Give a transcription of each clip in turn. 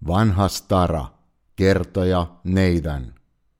Vanha stara, kertoja Nathan.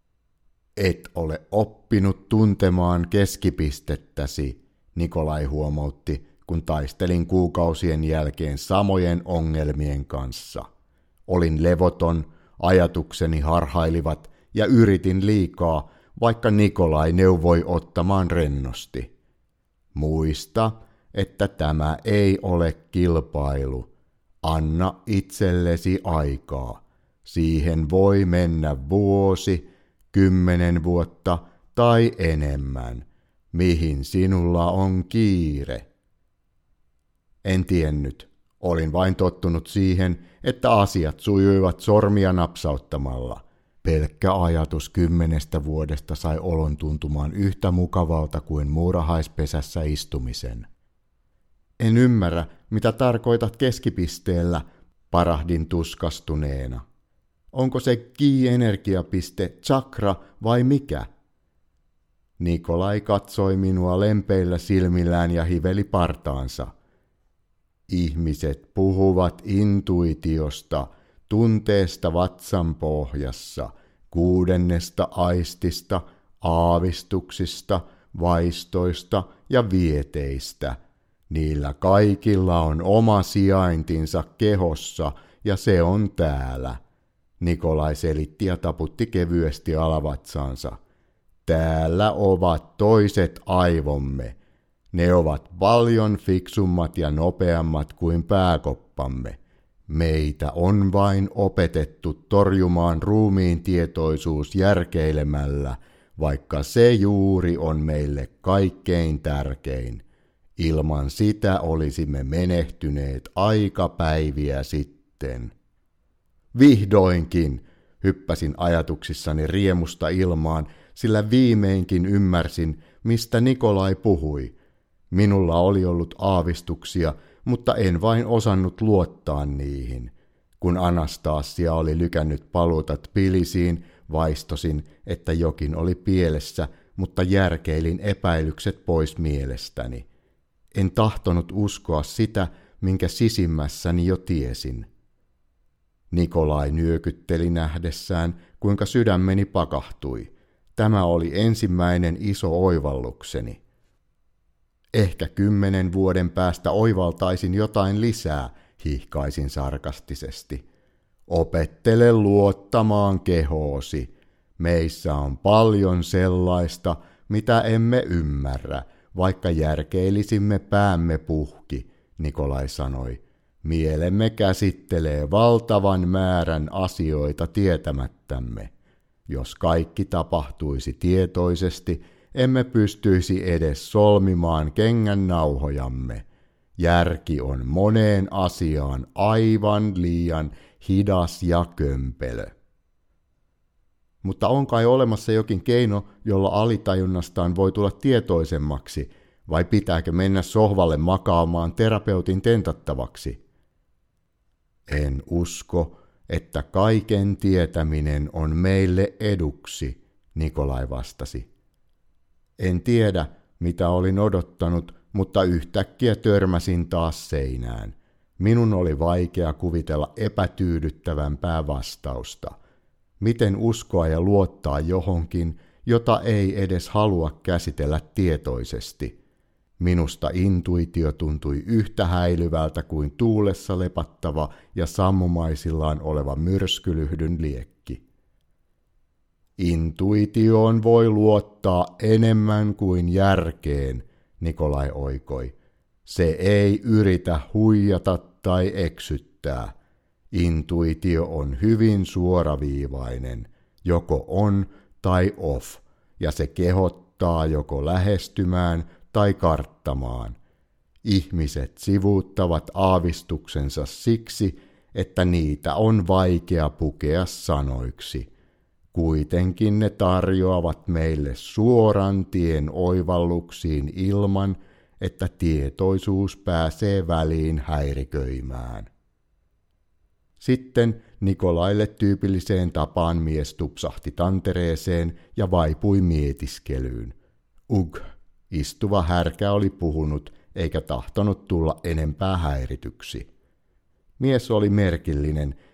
Et ole oppinut tuntemaan keskipistettäsi, Nikolai huomautti, kun taistelin kuukausien jälkeen samojen ongelmien kanssa. Olin levoton, ajatukseni harhailivat ja yritin liikaa, vaikka Nikolai neuvoi ottamaan rennosti. Muista, että tämä ei ole kilpailu. Anna itsellesi aikaa. Siihen voi mennä vuosi, 10 vuotta tai enemmän. Mihin sinulla on kiire? En tiennyt. Olin vain tottunut siihen, että asiat sujuivat sormia napsauttamalla. Pelkkä ajatus 10 vuodesta sai olon tuntumaan yhtä mukavalta kuin muurahaispesässä istumisen. En ymmärrä, mitä tarkoitat keskipisteellä, parahdin tuskastuneena. Onko se ki-energiapiste, chakra vai mikä? Nikolai katsoi minua lempeillä silmillään ja hiveli partaansa. Ihmiset puhuvat intuitiosta, tunteesta vatsan pohjassa, 6. aistista, aavistuksista, vaistoista ja vieteistä. Niillä kaikilla on oma sijaintinsa kehossa ja se on täällä. Nikolai selitti ja taputti kevyesti alavatsaansa. Täällä ovat toiset aivomme. Ne ovat paljon fiksummat ja nopeammat kuin pääkoppamme. Meitä on vain opetettu torjumaan ruumiin tietoisuus järkeilemällä, vaikka se juuri on meille kaikkein tärkein. Ilman sitä olisimme menehtyneet aikapäiviä sitten. Vihdoinkin, hyppäsin ajatuksissani riemusta ilmaan, sillä viimeinkin ymmärsin, mistä Nikolai puhui. Minulla oli ollut aavistuksia, mutta en vain osannut luottaa niihin. Kun Anastasia oli lykännyt paluuta Tbilisiin, vaistosin, että jokin oli pielessä, mutta järkeilin epäilykset pois mielestäni. En tahtonut uskoa sitä, minkä sisimmässäni jo tiesin. Nikolai nyökytteli nähdessään, kuinka sydämeni pakahtui. Tämä oli ensimmäinen iso oivallukseni. Ehkä 10 vuoden päästä oivaltaisin jotain lisää, hihkaisin sarkastisesti. Opettele luottamaan kehoosi. Meissä on paljon sellaista, mitä emme ymmärrä, vaikka järkeilisimme päämme puhki, Nikolai sanoi. Mielemme käsittelee valtavan määrän asioita tietämättämme. Jos kaikki tapahtuisi tietoisesti, emme pystyisi edes solmimaan kengännauhojamme. Järki on moneen asiaan aivan liian hidas ja kömpelö. Mutta on kai olemassa jokin keino, jolla alitajunnastaan voi tulla tietoisemmaksi, vai pitääkö mennä sohvalle makaamaan terapeutin tentattavaksi? En usko, että kaiken tietäminen on meille eduksi, Nikolai vastasi. En tiedä, mitä olin odottanut, mutta yhtäkkiä törmäsin taas seinään. Minun oli vaikea kuvitella epätyydyttävämpää vastausta. Miten uskoa ja luottaa johonkin, jota ei edes halua käsitellä tietoisesti? Minusta intuitio tuntui yhtä häilyvältä kuin tuulessa lepattava ja sammumaisillaan oleva myrskylyhdyn liekki. Intuitioon voi luottaa enemmän kuin järkeen, Nikolai oikoi. Se ei yritä huijata tai eksyttää. Intuitio on hyvin suoraviivainen, joko on tai off, ja se kehottaa joko lähestymään tai karttamaan. Ihmiset sivuuttavat aavistuksensa siksi, että niitä on vaikea pukea sanoiksi. Kuitenkin ne tarjoavat meille suoran tien oivalluksiin ilman, että tietoisuus pääsee väliin häiriköimään. Sitten Nikolaille tyypilliseen tapaan mies tupsahti tantereeseen ja vaipui mietiskelyyn. Istuva härkä oli puhunut eikä tahtonut tulla enempää häirityksi. Mies oli merkillinen,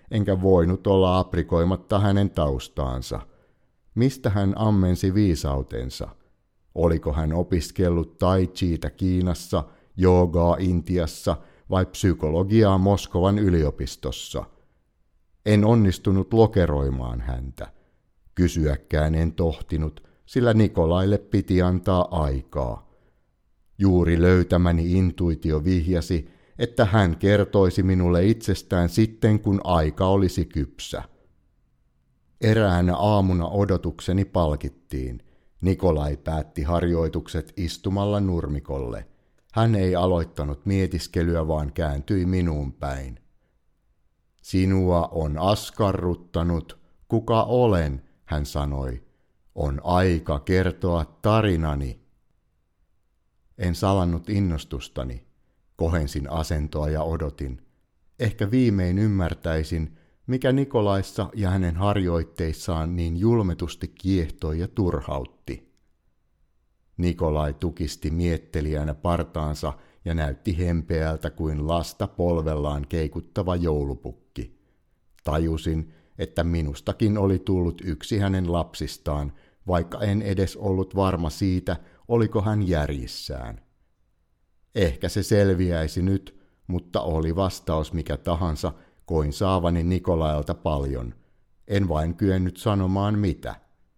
enkä voinut olla aprikoimatta hänen taustaansa. Mistä hän ammensi viisautensa? Oliko hän opiskellut tai chiitä Kiinassa, joogaa Intiassa vai psykologiaa Moskovan yliopistossa? En onnistunut lokeroimaan häntä. Kysyäkään en tohtinut, sillä Nikolaille piti antaa aikaa. Juuri löytämäni intuitio vihjasi, että hän kertoisi minulle itsestään sitten, kun aika olisi kypsä. Eräänä aamuna odotukseni palkittiin. Nikolai päätti harjoitukset istumalla nurmikolle. Hän ei aloittanut mietiskelyä, vaan kääntyi minuun päin. Sinua on askarruttanut, kuka olen, hän sanoi. On aika kertoa tarinani. En salannut innostustani. Kohensin asentoa ja odotin. Ehkä viimein ymmärtäisin, mikä Nikolaissa ja hänen harjoitteissaan niin julmetusti kiehtoi ja turhautti. Nikolai tukisti miettelijänä partaansa ja näytti hempeältä kuin lasta polvellaan keikuttava joulupukki. Tajusin, että minustakin oli tullut yksi hänen lapsistaan, vaikka en edes ollut varma siitä, oliko hän järjissään. Ehkä se selviäisi nyt, mutta oli vastaus mikä tahansa, koin saavani Nikolailta paljon. En vain kyennyt sanomaan mitä.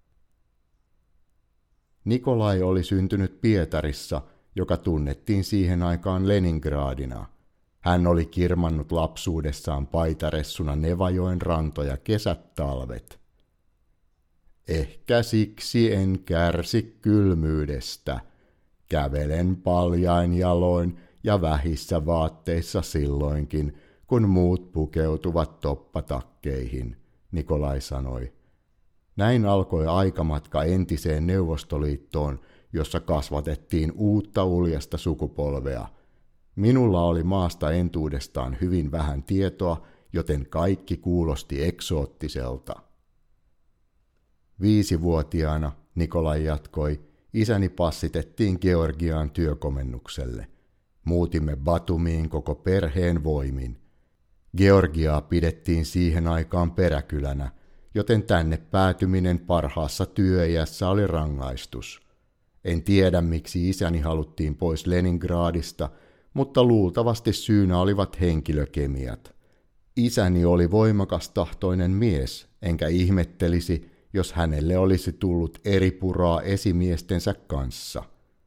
Nikolai oli syntynyt Pietarissa, joka tunnettiin siihen aikaan Leningradina. Hän oli kirmannut lapsuudessaan paitaressuna Nevajoen rantoja kesät talvet. Ehkä siksi en kärsi kylmyydestä. Kävelen paljain jaloin ja vähissä vaatteissa silloinkin, kun muut pukeutuvat toppatakkeihin, Nikolai sanoi. Näin alkoi aikamatka entiseen Neuvostoliittoon, jossa kasvatettiin uutta uljasta sukupolvea. Minulla oli maasta entuudestaan hyvin vähän tietoa, joten kaikki kuulosti eksoottiselta. 5-vuotiaana, Nikolai jatkoi, isäni passitettiin Georgiaan työkomennukselle. Muutimme Batumiin koko perheen voimin. Georgiaa pidettiin siihen aikaan peräkylänä, joten tänne päätyminen parhaassa työiässä oli rangaistus. En tiedä, miksi isäni haluttiin pois Leningradista, mutta luultavasti syynä olivat henkilökemiat. Isäni oli voimakastahtoinen mies, enkä ihmettelisi, jos hänelle olisi tullut eripuraa esimiestensä kanssa.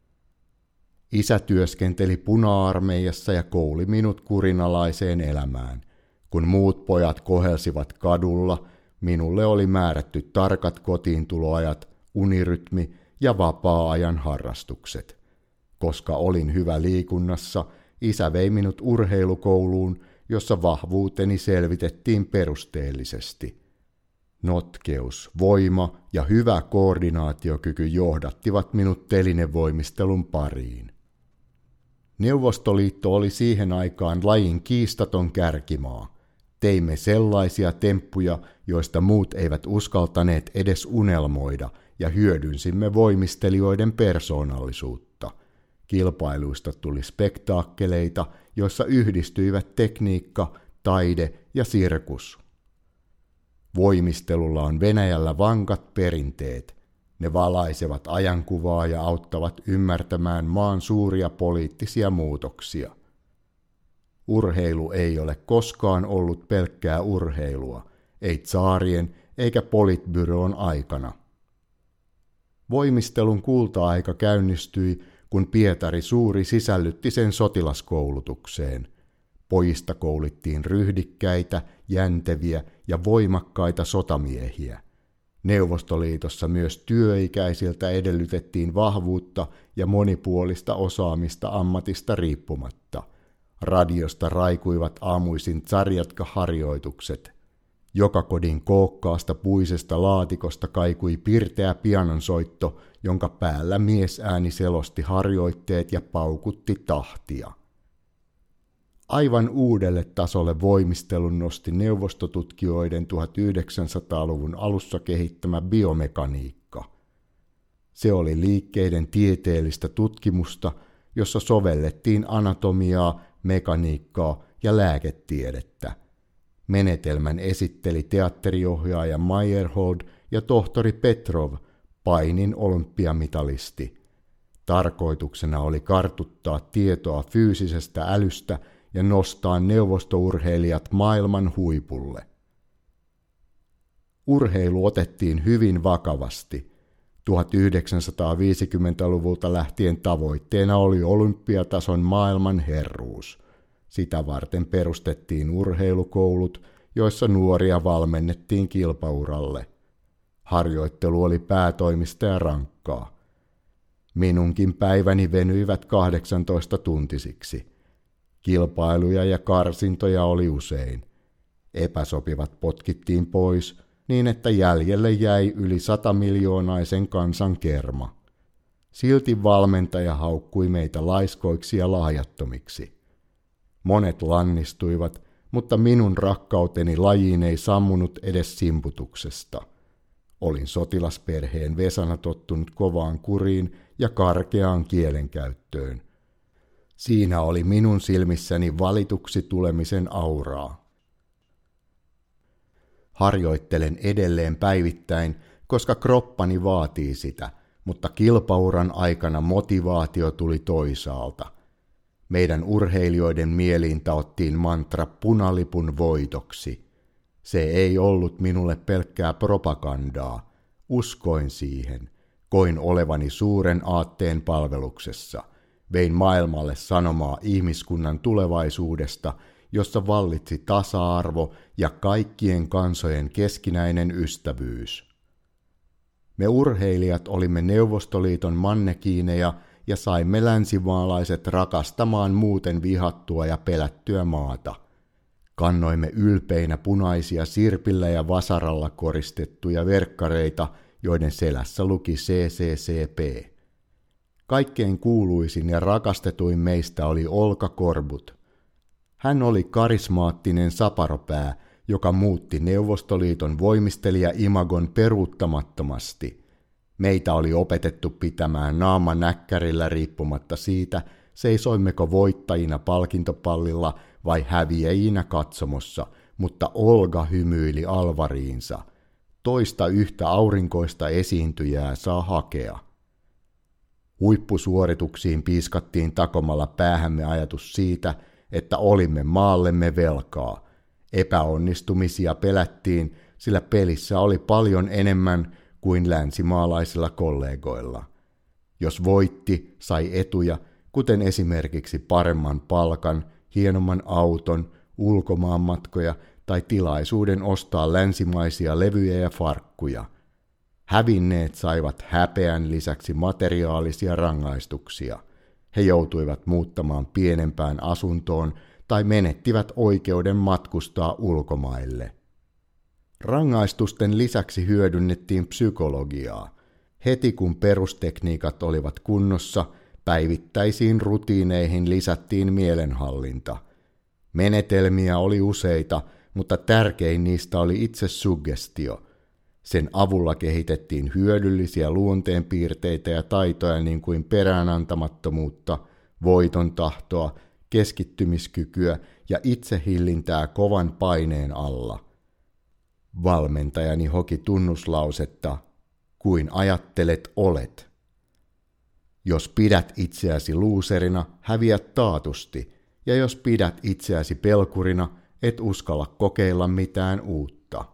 Isä työskenteli puna-armeijassa ja kouli minut kurinalaiseen elämään. Kun muut pojat kohelsivat kadulla, minulle oli määrätty tarkat kotiintuloajat, unirytmi ja vapaa-ajan harrastukset. Koska olin hyvä liikunnassa, isä vei minut urheilukouluun, jossa vahvuuteni selvitettiin perusteellisesti. Notkeus, voima ja hyvä koordinaatiokyky johdattivat minut telinevoimistelun pariin. Neuvostoliitto oli siihen aikaan lajin kiistaton kärkimaa. Teimme sellaisia temppuja, joista muut eivät uskaltaneet edes unelmoida, ja hyödynsimme voimistelijoiden persoonallisuutta. Kilpailuista tuli spektaakkeleita, joissa yhdistyivät tekniikka, taide ja sirkus. Voimistelulla on Venäjällä vankat perinteet. Ne valaisevat ajankuvaa ja auttavat ymmärtämään maan suuria poliittisia muutoksia. Urheilu ei ole koskaan ollut pelkkää urheilua, ei tsaarien eikä politbyroon aikana. Voimistelun kulta-aika käynnistyi, kun Pietari Suuri sisällytti sen sotilaskoulutukseen. Pojista koulittiin ryhdikkäitä, jänteviä ja voimakkaita sotamiehiä. Neuvostoliitossa myös työikäisiltä edellytettiin vahvuutta ja monipuolista osaamista ammatista riippumatta. Radiosta raikuivat aamuisin tsarjatka-harjoitukset. Joka kodin kookkaasta puisesta laatikosta kaikui pirteä pianonsoitto, jonka päällä miesääni selosti harjoitteet ja paukutti tahtia. Aivan uudelle tasolle voimistelun nosti neuvostotutkijoiden 1900-luvun alussa kehittämä biomekaniikka. Se oli liikkeiden tieteellistä tutkimusta, jossa sovellettiin anatomiaa, mekaniikkaa ja lääketiedettä. Menetelmän esitteli teatteriohjaaja Meyerhold ja tohtori Petrov, painin olympiamitalisti. Tarkoituksena oli kartuttaa tietoa fyysisestä älystä ja nostaa neuvostourheilijat maailman huipulle. Urheilu otettiin hyvin vakavasti. 1950-luvulta lähtien tavoitteena oli olympiatason maailman herruus. Sitä varten perustettiin urheilukoulut, joissa nuoria valmennettiin kilpauralle. Harjoittelu oli päätoimista ja rankkaa. Minunkin päiväni venyivät 18-tuntisiksi. Kilpailuja ja karsintoja oli usein. Epäsopivat potkittiin pois niin, että jäljelle jäi yli 100-miljoonaisen kansan kerma. Silti valmentaja haukkui meitä laiskoiksi ja lahjattomiksi. Monet lannistuivat, mutta minun rakkauteni lajiin ei sammunut edes simputuksesta. Olin sotilasperheen Vesana tottunut kovaan kuriin ja karkeaan kielenkäyttöön. Siinä oli minun silmissäni valituksi tulemisen auraa. Harjoittelen edelleen päivittäin, koska kroppani vaatii sitä, mutta kilpauran aikana motivaatio tuli toisaalta. Meidän urheilijoiden mieliin taottiin mantra punalipun voitoksi. Se ei ollut minulle pelkkää propagandaa. Uskoin siihen. Koin olevani suuren aatteen palveluksessa. Vein maailmalle sanomaa ihmiskunnan tulevaisuudesta, jossa vallitsi tasa-arvo ja kaikkien kansojen keskinäinen ystävyys. Me urheilijat olimme Neuvostoliiton mannekiineja ja saimme länsimaalaiset rakastamaan muuten vihattua ja pelättyä maata. Kannoimme ylpeinä punaisia sirpillä ja vasaralla koristettuja verkkareita, joiden selässä luki CCCP. Kaikkein kuuluisin ja rakastetuin meistä oli Olga Korbut. Hän oli karismaattinen saparopää, joka muutti Neuvostoliiton voimistelija-imagon peruuttamattomasti. Meitä oli opetettu pitämään naama näkkärillä riippumatta siitä, seisoimmeko voittajina palkintopallilla vai häviäjinä katsomossa, mutta Olga hymyili alvariinsa. Toista yhtä aurinkoista esiintyjää saa hakea. Huippusuorituksiin piiskattiin takomalla päähämme ajatus siitä, että olimme maallemme velkaa. Epäonnistumisia pelättiin, sillä pelissä oli paljon enemmän kuin länsimaalaisilla kollegoilla. Jos voitti, sai etuja, kuten esimerkiksi paremman palkan, hienomman auton, ulkomaanmatkoja tai tilaisuuden ostaa länsimaisia levyjä ja farkkuja. Hävinneet saivat häpeän lisäksi materiaalisia rangaistuksia. He joutuivat muuttamaan pienempään asuntoon tai menettivät oikeuden matkustaa ulkomaille. Rangaistusten lisäksi hyödynnettiin psykologiaa. Heti kun perustekniikat olivat kunnossa, päivittäisiin rutiineihin lisättiin mielenhallinta. Menetelmiä oli useita, mutta tärkein niistä oli itse suggestio. Sen avulla kehitettiin hyödyllisiä luonteenpiirteitä ja taitoja niin kuin peräänantamattomuutta, voiton tahtoa, keskittymiskykyä ja itsehillintää kovan paineen alla. Valmentajani hoki tunnuslausetta, kuin ajattelet olet. Jos pidät itseäsi luuserina, häviät taatusti, ja jos pidät itseäsi pelkurina, et uskalla kokeilla mitään uutta.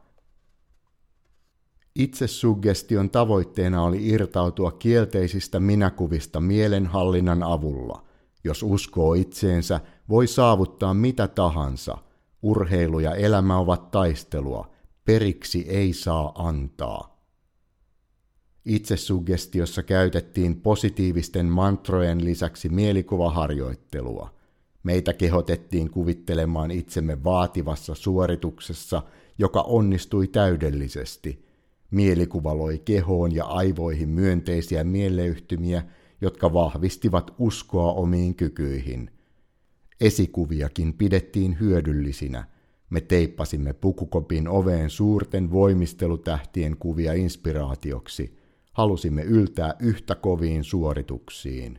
Itsesuggestion tavoitteena oli irtautua kielteisistä minäkuvista mielenhallinnan avulla. Jos uskoo itseensä, voi saavuttaa mitä tahansa. Urheilu ja elämä ovat taistelua. Periksi ei saa antaa. Itsesuggestiossa käytettiin positiivisten mantrojen lisäksi mielikuvaharjoittelua. Meitä kehotettiin kuvittelemaan itsemme vaativassa suorituksessa, joka onnistui täydellisesti. Mielikuva loi kehoon ja aivoihin myönteisiä mieleyhtymiä, jotka vahvistivat uskoa omiin kykyihin. Esikuviakin pidettiin hyödyllisinä. Me teippasimme pukukopin oveen suurten voimistelutähtien kuvia inspiraatioksi. Halusimme yltää yhtä koviin suorituksiin.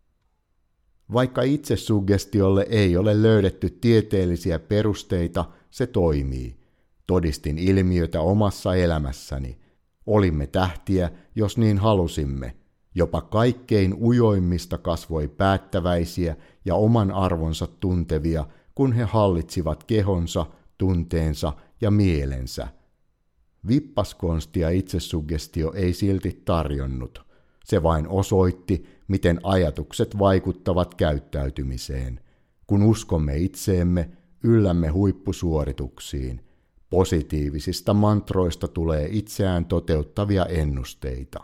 Vaikka itsesuggestiolle ei ole löydetty tieteellisiä perusteita, se toimii. Todistin ilmiötä omassa elämässäni. Olimme tähtiä, jos niin halusimme. Jopa kaikkein ujoimmista kasvoi päättäväisiä ja oman arvonsa tuntevia, kun he hallitsivat kehonsa, tunteensa ja mielensä. Vippaskonstia itsesuggestio ei silti tarjonnut. Se vain osoitti, miten ajatukset vaikuttavat käyttäytymiseen. Kun uskomme itseemme, yllämme huippusuorituksiin. Positiivisista mantroista tulee itseään toteuttavia ennusteita.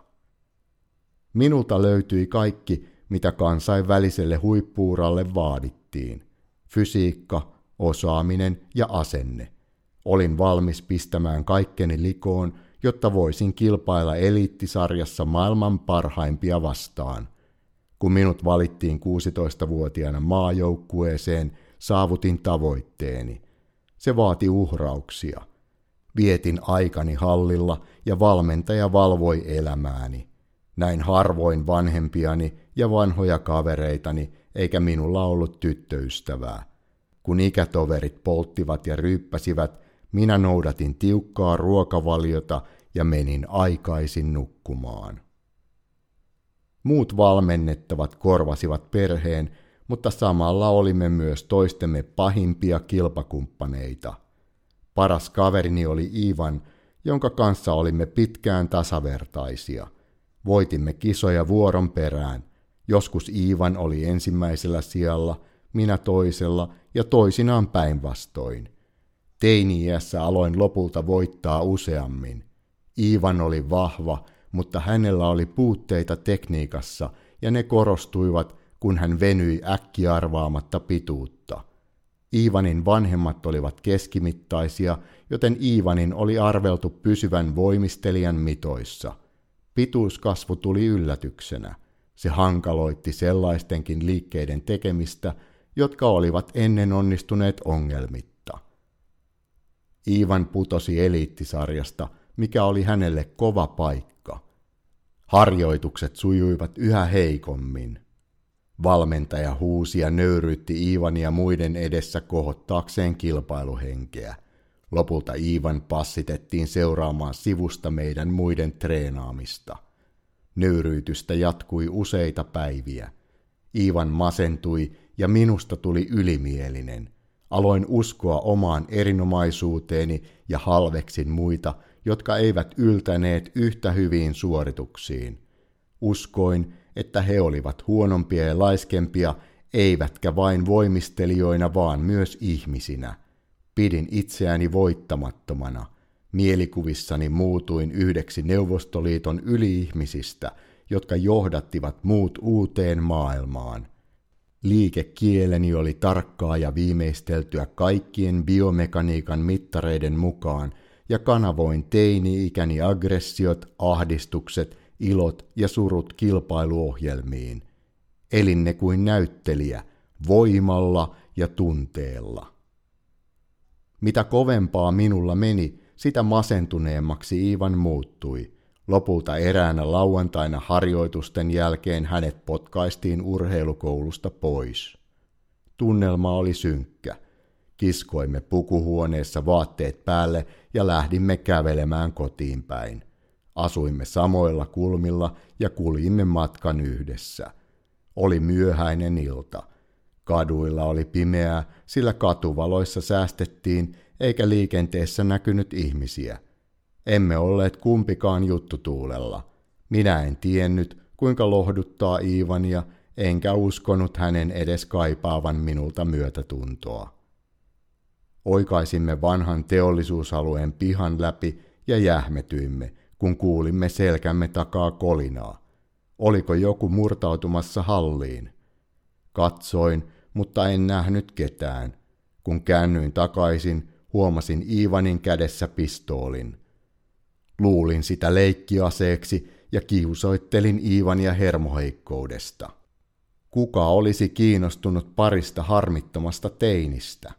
Minulta löytyi kaikki, mitä kansainväliselle huippuuralle vaadittiin. Fysiikka, osaaminen ja asenne. Olin valmis pistämään kaikkeni likoon, jotta voisin kilpailla eliittisarjassa maailman parhaimpia vastaan. Kun minut valittiin 16-vuotiaana maajoukkueeseen, saavutin tavoitteeni. Se vaati uhrauksia. Vietin aikani hallilla ja valmentaja valvoi elämääni. Näin harvoin vanhempiani ja vanhoja kavereitani, eikä minulla ollut tyttöystävää. Kun ikätoverit polttivat ja ryyppäsivät, minä noudatin tiukkaa ruokavaliota ja menin aikaisin nukkumaan. Muut valmennettavat korvasivat perheen, mutta samalla olimme myös toistemme pahimpia kilpakumppaneita. Paras kaverini oli Ivan, jonka kanssa olimme pitkään tasavertaisia. Voitimme kisoja vuoron perään. Joskus Ivan oli ensimmäisellä sijalla, minä toisella ja toisinaan päinvastoin. Teini-iässä aloin lopulta voittaa useammin. Ivan oli vahva, mutta hänellä oli puutteita tekniikassa ja ne korostuivat, kun hän venyi äkkiarvaamatta pituutta. Ivanin vanhemmat olivat keskimittaisia, joten Ivanin oli arveltu pysyvän voimistelijan mitoissa. Pituuskasvu tuli yllätyksenä. Se hankaloitti sellaistenkin liikkeiden tekemistä, jotka olivat ennen onnistuneet ongelmitta. Ivan putosi eliittisarjasta, mikä oli hänelle kova paikka. Harjoitukset sujuivat yhä heikommin. Valmentaja huusi ja nöyryytti Ivania muiden edessä kohottaakseen kilpailuhenkeä. Lopulta Ivan passitettiin seuraamaan sivusta meidän muiden treenaamista. Nöyryytystä jatkui useita päiviä. Ivan masentui ja minusta tuli ylimielinen. Aloin uskoa omaan erinomaisuuteeni ja halveksin muita, jotka eivät yltäneet yhtä hyviin suorituksiin. Uskoin, että he olivat huonompia ja laiskempia, eivätkä vain voimistelijoina, vaan myös ihmisinä. Pidin itseäni voittamattomana. Mielikuvissani muutuin yhdeksi Neuvostoliiton yli-ihmisistä, jotka johdattivat muut uuteen maailmaan. Liikekieleni oli tarkkaa ja viimeisteltyä kaikkien biomekaniikan mittareiden mukaan, ja kanavoin teini-ikäni aggressiot, ahdistukset, ilot ja surut kilpailuohjelmiin. Elin ne kuin näyttelijä, voimalla ja tunteella. Mitä kovempaa minulla meni, sitä masentuneemmaksi Ivan muuttui. Lopulta eräänä lauantaina harjoitusten jälkeen hänet potkaistiin urheilukoulusta pois. Tunnelma oli synkkä. Kiskoimme pukuhuoneessa vaatteet päälle ja lähdimme kävelemään kotiin päin. Asuimme samoilla kulmilla ja kuljimme matkan yhdessä. Oli myöhäinen ilta. Kaduilla oli pimeää, sillä katuvaloissa säästettiin eikä liikenteessä näkynyt ihmisiä. Emme olleet kumpikaan juttutuulella. Minä en tiennyt, kuinka lohduttaa Ivania, enkä uskonut hänen edes kaipaavan minulta myötätuntoa. Oikaisimme vanhan teollisuusalueen pihan läpi ja jähmetyimme, kun kuulimme selkämme takaa kolinaa. Oliko joku murtautumassa halliin? Katsoin, mutta en nähnyt ketään. Kun käännyin takaisin, huomasin Ivanin kädessä pistoolin. Luulin sitä leikkiaseeksi ja kiusoittelin Ivania hermoheikkoudesta. Kuka olisi kiinnostunut parista harmittomasta teinistä?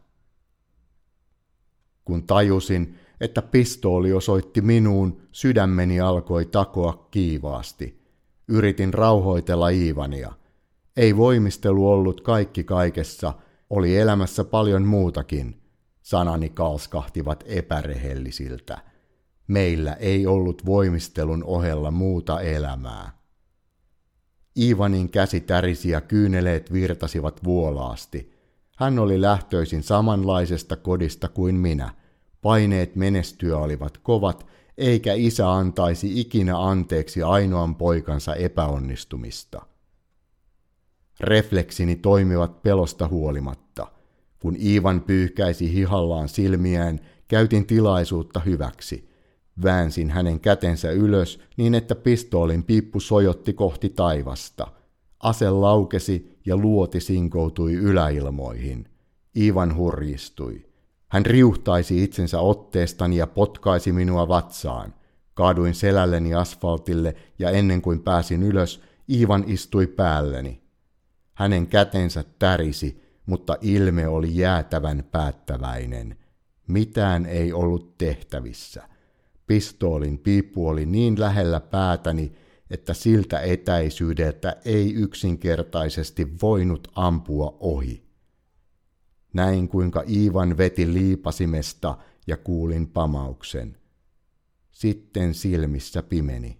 Kun tajusin, että pistooli osoitti minuun, sydämeni alkoi takoa kiivaasti. Yritin rauhoitella Ivania. Ei voimistelu ollut kaikki kaikessa, oli elämässä paljon muutakin. Sanani kalskahtivat epärehellisiltä. Meillä ei ollut voimistelun ohella muuta elämää. Ivanin käsi tärisi ja kyyneleet virtasivat vuolaasti. Hän oli lähtöisin samanlaisesta kodista kuin minä. Paineet menestyä olivat kovat, eikä isä antaisi ikinä anteeksi ainoan poikansa epäonnistumista. Refleksini toimivat pelosta huolimatta. Kun Ivan pyyhkäisi hihallaan silmiään, käytin tilaisuutta hyväksi. Väänsin hänen kätensä ylös niin, että pistoolin piippu sojotti kohti taivasta. Ase laukesi ja luoti sinkoutui yläilmoihin. Ivan hurjistui. Hän riuhtaisi itsensä otteestani ja potkaisi minua vatsaan. Kaaduin selälleni asfaltille ja ennen kuin pääsin ylös, Ivan istui päälleni. Hänen kätensä tärisi, mutta ilme oli jäätävän päättäväinen. Mitään ei ollut tehtävissä. Pistoolin piippu oli niin lähellä päätäni, että siltä etäisyydeltä ei yksinkertaisesti voinut ampua ohi. Näin kuinka Ivan veti liipasimesta ja kuulin pamauksen. Sitten silmissä pimeni.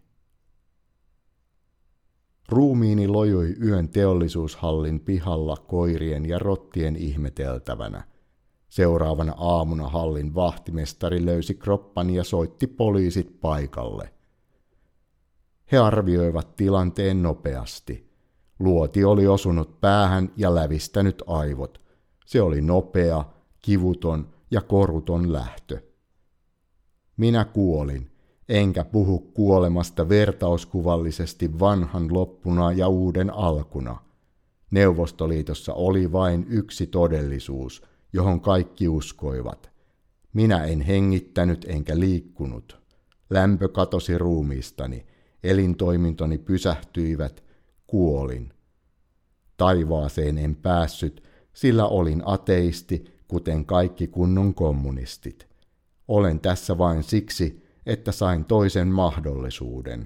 Ruumiini lojui yön teollisuushallin pihalla koirien ja rottien ihmeteltävänä. Seuraavana aamuna hallin vahtimestari löysi kroppani ja soitti poliisit paikalle. He arvioivat tilanteen nopeasti. Luoti oli osunut päähän ja lävistänyt aivot. Se oli nopea, kivuton ja koruton lähtö. Minä kuolin, enkä puhu kuolemasta vertauskuvallisesti vanhan loppuna ja uuden alkuna. Neuvostoliitossa oli vain yksi todellisuus, johon kaikki uskoivat. Minä en hengittänyt enkä liikkunut. Lämpö katosi ruumiistani, elintoimintoni pysähtyivät, kuolin. Taivaaseen en päässyt, sillä olin ateisti, kuten kaikki kunnon kommunistit. Olen tässä vain siksi, että sain toisen mahdollisuuden.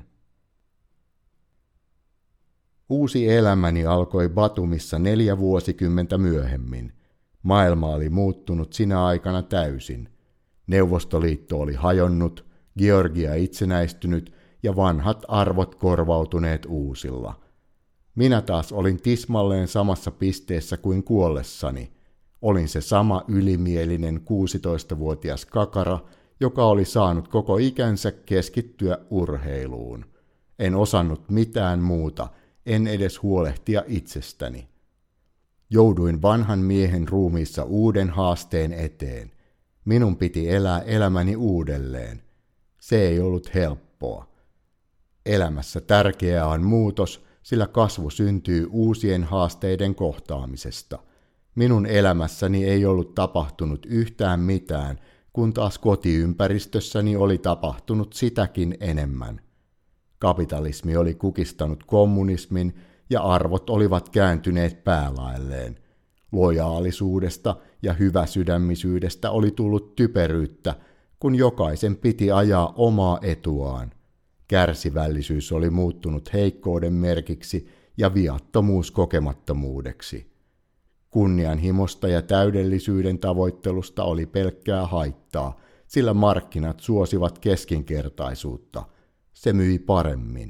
Uusi elämäni alkoi Batumissa 4 vuosikymmentä myöhemmin. Maailma oli muuttunut sinä aikana täysin. Neuvostoliitto oli hajonnut, Georgia itsenäistynyt ja vanhat arvot korvautuneet uusilla. Minä taas olin tismalleen samassa pisteessä kuin kuollessani. Olin se sama ylimielinen 16-vuotias kakara, joka oli saanut koko ikänsä keskittyä urheiluun. En osannut mitään muuta, en edes huolehtia itsestäni. Jouduin vanhan miehen ruumiissa uuden haasteen eteen. Minun piti elää elämäni uudelleen. Se ei ollut helppoa. Elämässä tärkeää on muutos, sillä kasvu syntyy uusien haasteiden kohtaamisesta. Minun elämässäni ei ollut tapahtunut yhtään mitään, kun taas kotiympäristössäni oli tapahtunut sitäkin enemmän. Kapitalismi oli kukistanut kommunismin ja arvot olivat kääntyneet päälaelleen. Lojaalisuudesta ja hyväsydämisyydestä oli tullut typeryyttä, kun jokaisen piti ajaa omaa etuaan. Kärsivällisyys oli muuttunut heikkouden merkiksi ja viattomuus kokemattomuudeksi. Kunnianhimosta ja täydellisyyden tavoittelusta oli pelkkää haittaa, sillä markkinat suosivat keskinkertaisuutta. Se myi paremmin.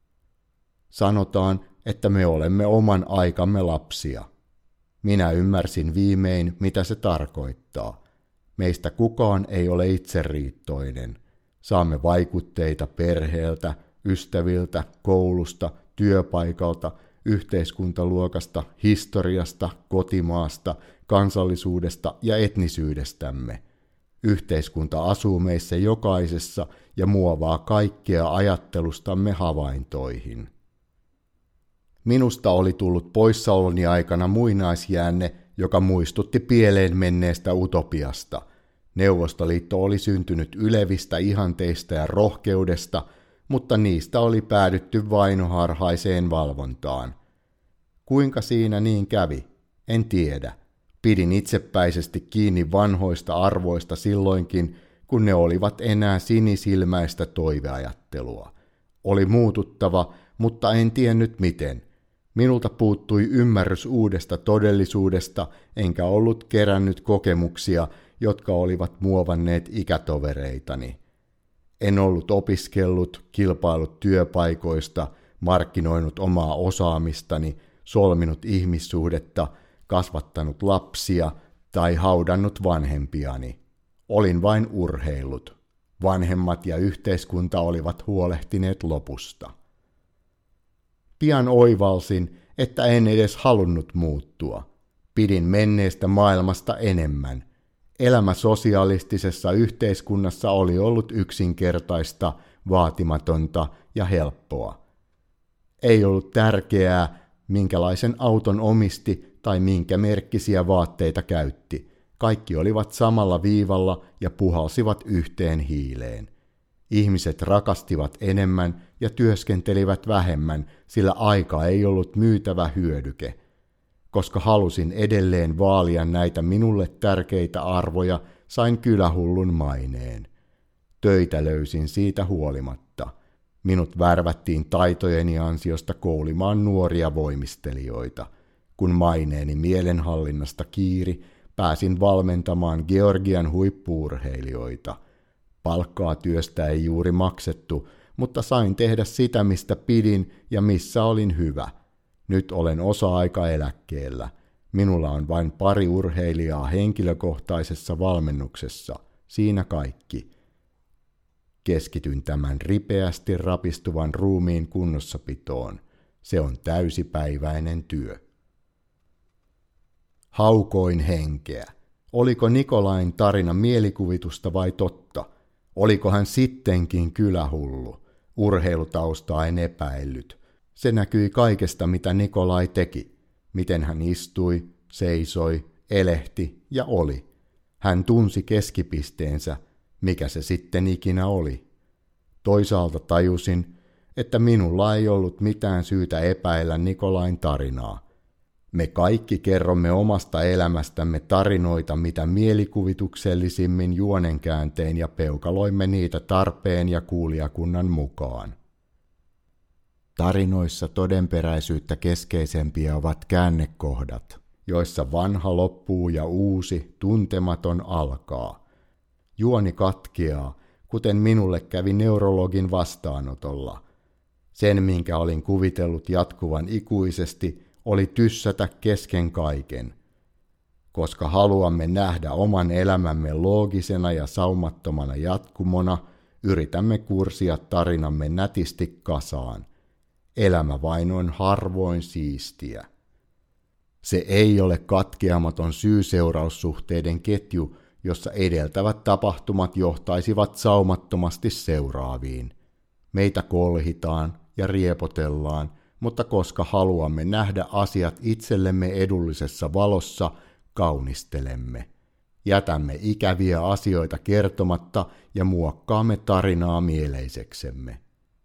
Sanotaan, että me olemme oman aikamme lapsia. Minä ymmärsin viimein, mitä se tarkoittaa. Meistä kukaan ei ole itseriittoinen. Saamme vaikutteita perheeltä, ystäviltä, koulusta, työpaikalta, yhteiskuntaluokasta, historiasta, kotimaasta, kansallisuudesta ja etnisyydestämme. Yhteiskunta asuu meissä jokaisessa ja muovaa kaikkea ajattelustamme havaintoihin. Minusta oli tullut poissaoloni aikana muinaisjäänne, joka muistutti pieleen menneestä utopiasta. Neuvostoliitto oli syntynyt ylevistä ihanteista ja rohkeudesta, mutta niistä oli päädytty vainoharhaiseen valvontaan. Kuinka siinä niin kävi? En tiedä. Pidin itsepäisesti kiinni vanhoista arvoista silloinkin, kun ne olivat enää sinisilmäistä toiveajattelua. Oli muututtava, mutta en tiennyt miten. Minulta puuttui ymmärrys uudesta todellisuudesta, enkä ollut kerännyt kokemuksia, jotka olivat muovanneet ikätovereitani. En ollut opiskellut, kilpailut työpaikoista, markkinoinut omaa osaamistani, solminut ihmissuhdetta, kasvattanut lapsia tai haudannut vanhempiani. Olin vain urheillut. Vanhemmat ja yhteiskunta olivat huolehtineet lopusta. Pian oivalsin, että en edes halunnut muuttua. Pidin menneestä maailmasta enemmän. Elämä sosialistisessa yhteiskunnassa oli ollut yksinkertaista, vaatimatonta ja helppoa. Ei ollut tärkeää, minkälaisen auton omisti tai minkä merkkisiä vaatteita käytti. Kaikki olivat samalla viivalla ja puhalsivat yhteen hiileen. Ihmiset rakastivat enemmän ja työskentelivät vähemmän, sillä aika ei ollut myytävä hyödyke. Koska halusin edelleen vaalia näitä minulle tärkeitä arvoja, sain kylähullun maineen. Töitä löysin siitä huolimatta. Minut värvättiin taitojeni ansiosta koulimaan nuoria voimistelijoita. Kun maineeni mielenhallinnasta kiiri, pääsin valmentamaan Georgian huippu-urheilijoita. Palkkaa työstä ei juuri maksettu, mutta sain tehdä sitä, mistä pidin ja missä olin hyvä. Nyt olen osa-aikaeläkkeellä. Minulla on vain 2 urheilijaa henkilökohtaisessa valmennuksessa. Siinä kaikki. Keskityn tämän ripeästi rapistuvan ruumiin kunnossapitoon. Se on täysipäiväinen työ. Haukoin henkeä. Oliko Nikolain tarina mielikuvitusta vai totta? Oliko hän sittenkin kylähullu? Urheilutaustaa en epäillyt. Se näkyi kaikesta, mitä Nikolai teki. Miten hän istui, seisoi, elehti ja oli. Hän tunsi keskipisteensä, mikä se sitten ikinä oli. Toisaalta tajusin, että minulla ei ollut mitään syytä epäillä Nikolain tarinaa. Me kaikki kerromme omasta elämästämme tarinoita mitä mielikuvituksellisimmin juonenkääntein ja peukaloimme niitä tarpeen ja kuulijakunnan mukaan. Tarinoissa todenperäisyyttä keskeisempiä ovat käännekohdat, joissa vanha loppuu ja uusi, tuntematon alkaa. Juoni katkeaa, kuten minulle kävi neurologin vastaanotolla. Sen, minkä olin kuvitellut jatkuvan ikuisesti, oli tyssätä kesken kaiken. Koska haluamme nähdä oman elämämme loogisena ja saumattomana jatkumona, yritämme kursia tarinamme nätisti kasaan. Elämä vain on harvoin siistiä. Se ei ole katkeamaton syy-seuraussuhteiden ketju, jossa edeltävät tapahtumat johtaisivat saumattomasti seuraaviin. Meitä kolhitaan ja riepotellaan, mutta koska haluamme nähdä asiat itsellemme edullisessa valossa, kaunistelemme. Jätämme ikäviä asioita kertomatta ja muokkaamme tarinaa mieleiseksemme.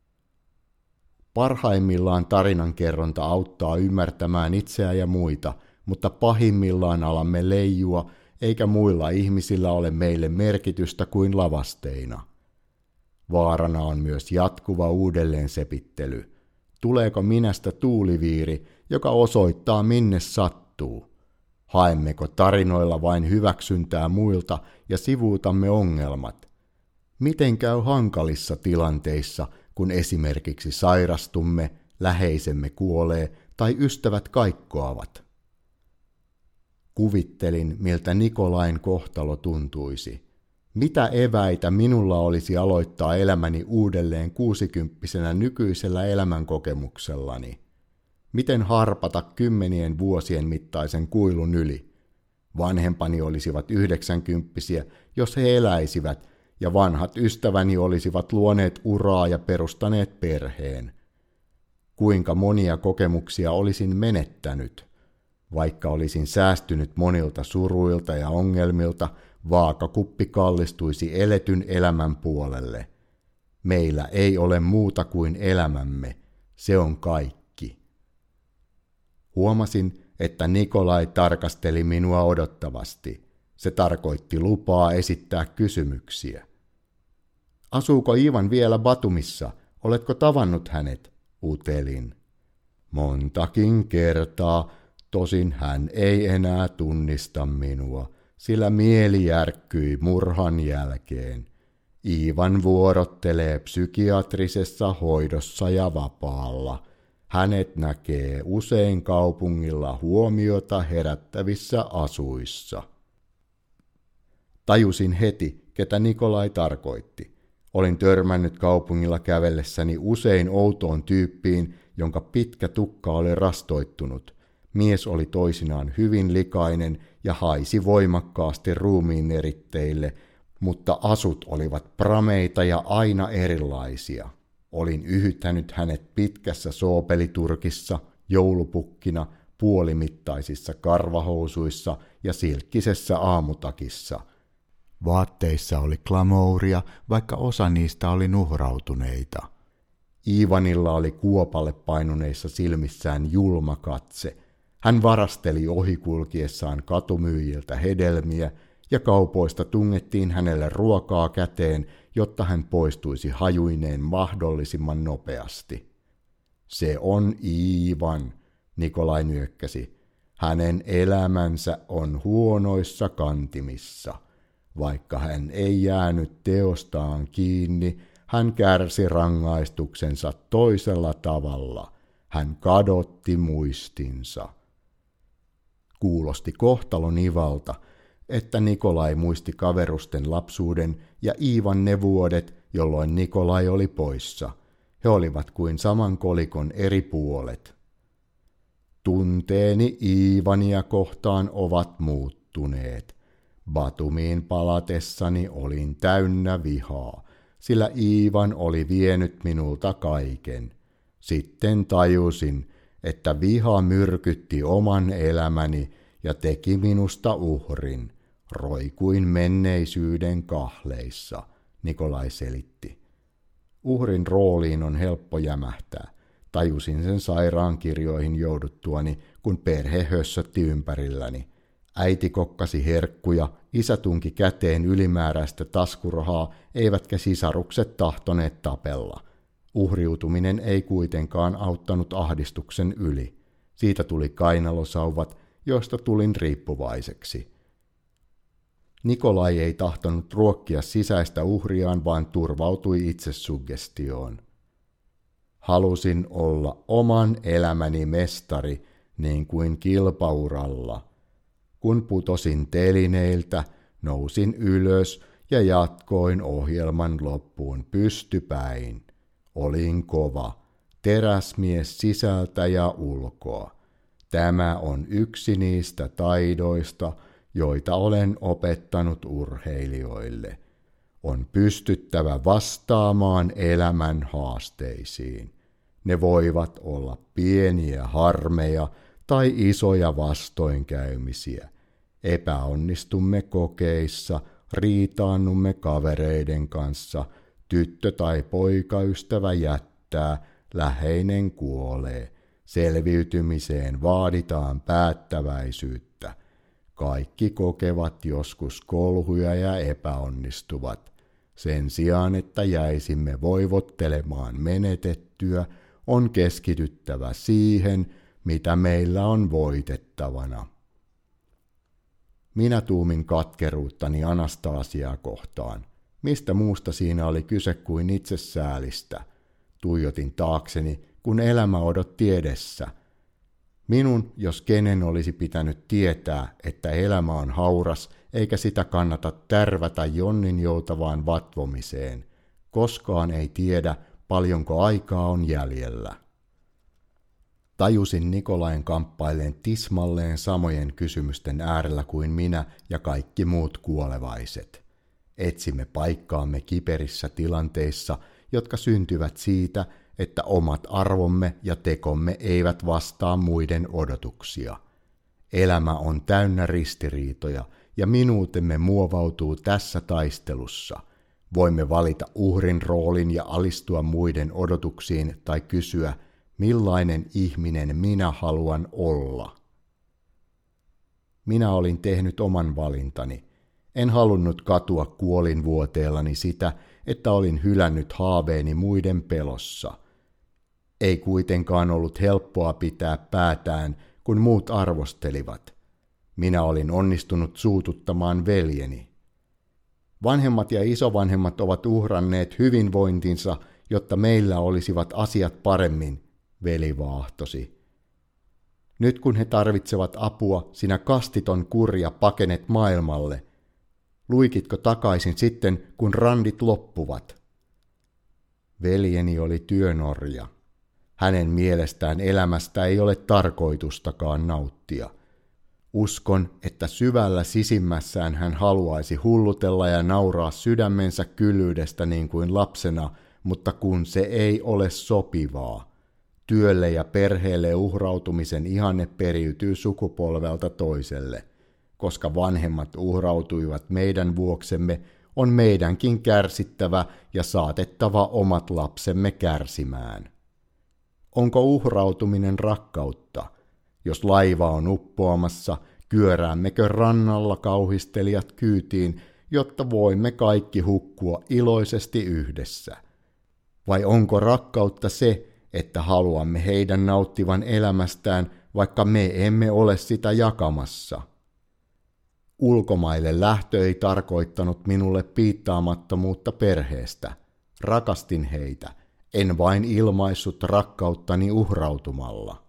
Parhaimmillaan tarinankerronta auttaa ymmärtämään itseä ja muita, mutta pahimmillaan alamme leijua, eikä muilla ihmisillä ole meille merkitystä kuin lavasteina. Vaarana on myös jatkuva uudelleensepittely. Tuleeko minästä tuuliviiri, joka osoittaa minne sattuu? Haemmeko tarinoilla vain hyväksyntää muilta ja sivuutamme ongelmat? Miten käy hankalissa tilanteissa, kun esimerkiksi sairastumme, läheisemme kuolee tai ystävät kaikkoavat? Kuvittelin, miltä Nikolain kohtalo tuntuisi. Mitä eväitä minulla olisi aloittaa elämäni uudelleen 60-vuotiaana nykyisellä elämänkokemuksellani? Miten harpata 10 vuosien mittaisen kuilun yli? Vanhempani olisivat 90-vuotiaita, jos he eläisivät, ja vanhat ystäväni olisivat luoneet uraa ja perustaneet perheen. Kuinka monia kokemuksia olisin menettänyt? Vaikka olisin säästynyt monilta suruilta ja ongelmilta, vaakakuppi kallistuisi eletyn elämän puolelle. Meillä ei ole muuta kuin elämämme, se on kaikki. Huomasin, että Nikolai tarkasteli minua odottavasti. Se tarkoitti lupaa esittää kysymyksiä. Asuuko Ivan vielä Batumissa? Oletko tavannut hänet? Utelin. Montakin kertaa, tosin hän ei enää tunnista minua. sillä mieli järkkyi murhan jälkeen. Iivan vuorottelee psykiatrisessa hoidossa ja vapaalla. Hänet näkee usein kaupungilla huomiota herättävissä asuissa. Tajusin heti, ketä Nikolai tarkoitti. Olin törmännyt kaupungilla kävellessäni usein outoon tyyppiin, jonka pitkä tukka oli rastoittunut. Mies oli toisinaan hyvin likainen ja haisi voimakkaasti ruumiin eritteille, mutta asut olivat prameita ja aina erilaisia. Olin yhyttänyt hänet pitkässä soopeliturkissa, joulupukkina, puolimittaisissa karvahousuissa ja silkkisessä aamutakissa. Vaatteissa oli glamouria, vaikka osa niistä oli nuhrautuneita. Iivanilla oli kuopalle painuneissa silmissään julma katse. Hän varasteli ohikulkiessaan katumyyjiltä hedelmiä, ja kaupoista tungettiin hänelle ruokaa käteen, jotta hän poistuisi hajuineen mahdollisimman nopeasti. Se on Iivan, Nikolai nyökkäsi. Hänen elämänsä on huonoissa kantimissa. Vaikka hän ei jäänyt teostaan kiinni, hän kärsi rangaistuksensa toisella tavalla. Hän kadotti muistinsa. Kuulosti kohtalon Ivalta, että Nikolai muisti kaverusten lapsuuden ja Iivan ne vuodet, jolloin Nikolai oli poissa. He olivat kuin saman kolikon eri puolet. Tunteeni Iivania kohtaan ovat muuttuneet. Batumiin palatessani olin täynnä vihaa, sillä Iivan oli vienyt minulta kaiken. Sitten tajusin, että viha myrkytti oman elämäni ja teki minusta uhrin. Roikuin menneisyyden kahleissa, Nikolai selitti. Uhrin rooliin on helppo jämähtää. Tajusin sen sairaankirjoihin jouduttuani, kun perhe hössötti ympärilläni. Äiti kokkasi herkkuja, isä tunki käteen ylimääräistä taskurahaa, eivätkä sisarukset tahtoneet tapella. Uhriutuminen ei kuitenkaan auttanut ahdistuksen yli. Siitä tuli kainalosauvat, joista tulin riippuvaiseksi. Nikolai ei tahtonut ruokkia sisäistä uhriaan, vaan turvautui itsesuggestioon. Halusin olla oman elämäni mestari, niin kuin kilpauralla. Kun putosin telineiltä, nousin ylös ja jatkoin ohjelman loppuun pystypäin. Olin kova, teräsmies sisältä ja ulkoa. Tämä on yksi niistä taidoista, joita olen opettanut urheilijoille. On pystyttävä vastaamaan elämän haasteisiin. Ne voivat olla pieniä harmeja tai isoja vastoinkäymisiä. Epäonnistumme kokeissa, riitaannumme kavereiden kanssa, tyttö tai poikaystävä jättää, läheinen kuolee. Selviytymiseen vaaditaan päättäväisyyttä. Kaikki kokevat joskus kolhuja ja epäonnistuvat. Sen sijaan, että jäisimme voivottelemaan menetettyä, on keskityttävä siihen, mitä meillä on voitettavana. Minä tuumin katkeruuttani Anastasiaa kohtaan. Mistä muusta siinä oli kyse kuin itsesäälistä? Tuijotin taakseni, kun elämä odotti edessä. Minun, jos kenen olisi pitänyt tietää, että elämä on hauras, eikä sitä kannata tärvätä jonninjoutavaan vatvomiseen. Koskaan ei tiedä, paljonko aikaa on jäljellä. Tajusin Nikolain kamppailleen tismalleen samojen kysymysten äärellä kuin minä ja kaikki muut kuolevaiset. Etsimme paikkaamme kiperissä tilanteissa, jotka syntyvät siitä, että omat arvomme ja tekomme eivät vastaa muiden odotuksia. Elämä on täynnä ristiriitoja ja minuutemme muovautuu tässä taistelussa. Voimme valita uhrin roolin ja alistua muiden odotuksiin tai kysyä, millainen ihminen minä haluan olla. Minä olin tehnyt oman valintani. En halunnut katua kuolinvuoteellani sitä, että olin hylännyt haaveeni muiden pelossa. Ei kuitenkaan ollut helppoa pitää päätään, kun muut arvostelivat. Minä olin onnistunut suututtamaan veljeni. Vanhemmat ja isovanhemmat ovat uhranneet hyvinvointinsa, jotta meillä olisivat asiat paremmin, veli vaahtosi. Nyt kun he tarvitsevat apua, sinä kastiton kurja pakenet maailmalle. Luikitko takaisin sitten, kun randit loppuvat? Veljeni oli työnorja. Hänen mielestään elämästä ei ole tarkoitustakaan nauttia. Uskon, että syvällä sisimmässään hän haluaisi hullutella ja nauraa sydämensä kyllyydestä niin kuin lapsena, mutta kun se ei ole sopivaa. Työlle ja perheelle uhrautumisen ihanne periytyy sukupolvelta toiselle. Koska vanhemmat uhrautuivat meidän vuoksemme, on meidänkin kärsittävä ja saatettava omat lapsemme kärsimään. Onko uhrautuminen rakkautta? Jos laiva on uppoamassa, kyöräämmekö rannalla kauhistelijat kyytiin, jotta voimme kaikki hukkua iloisesti yhdessä? Vai onko rakkautta se, että haluamme heidän nauttivan elämästään, vaikka me emme ole sitä jakamassa? Ulkomaille lähtö ei tarkoittanut minulle piittaamattomuutta perheestä. Rakastin heitä, en vain ilmaissut rakkauttani uhrautumalla.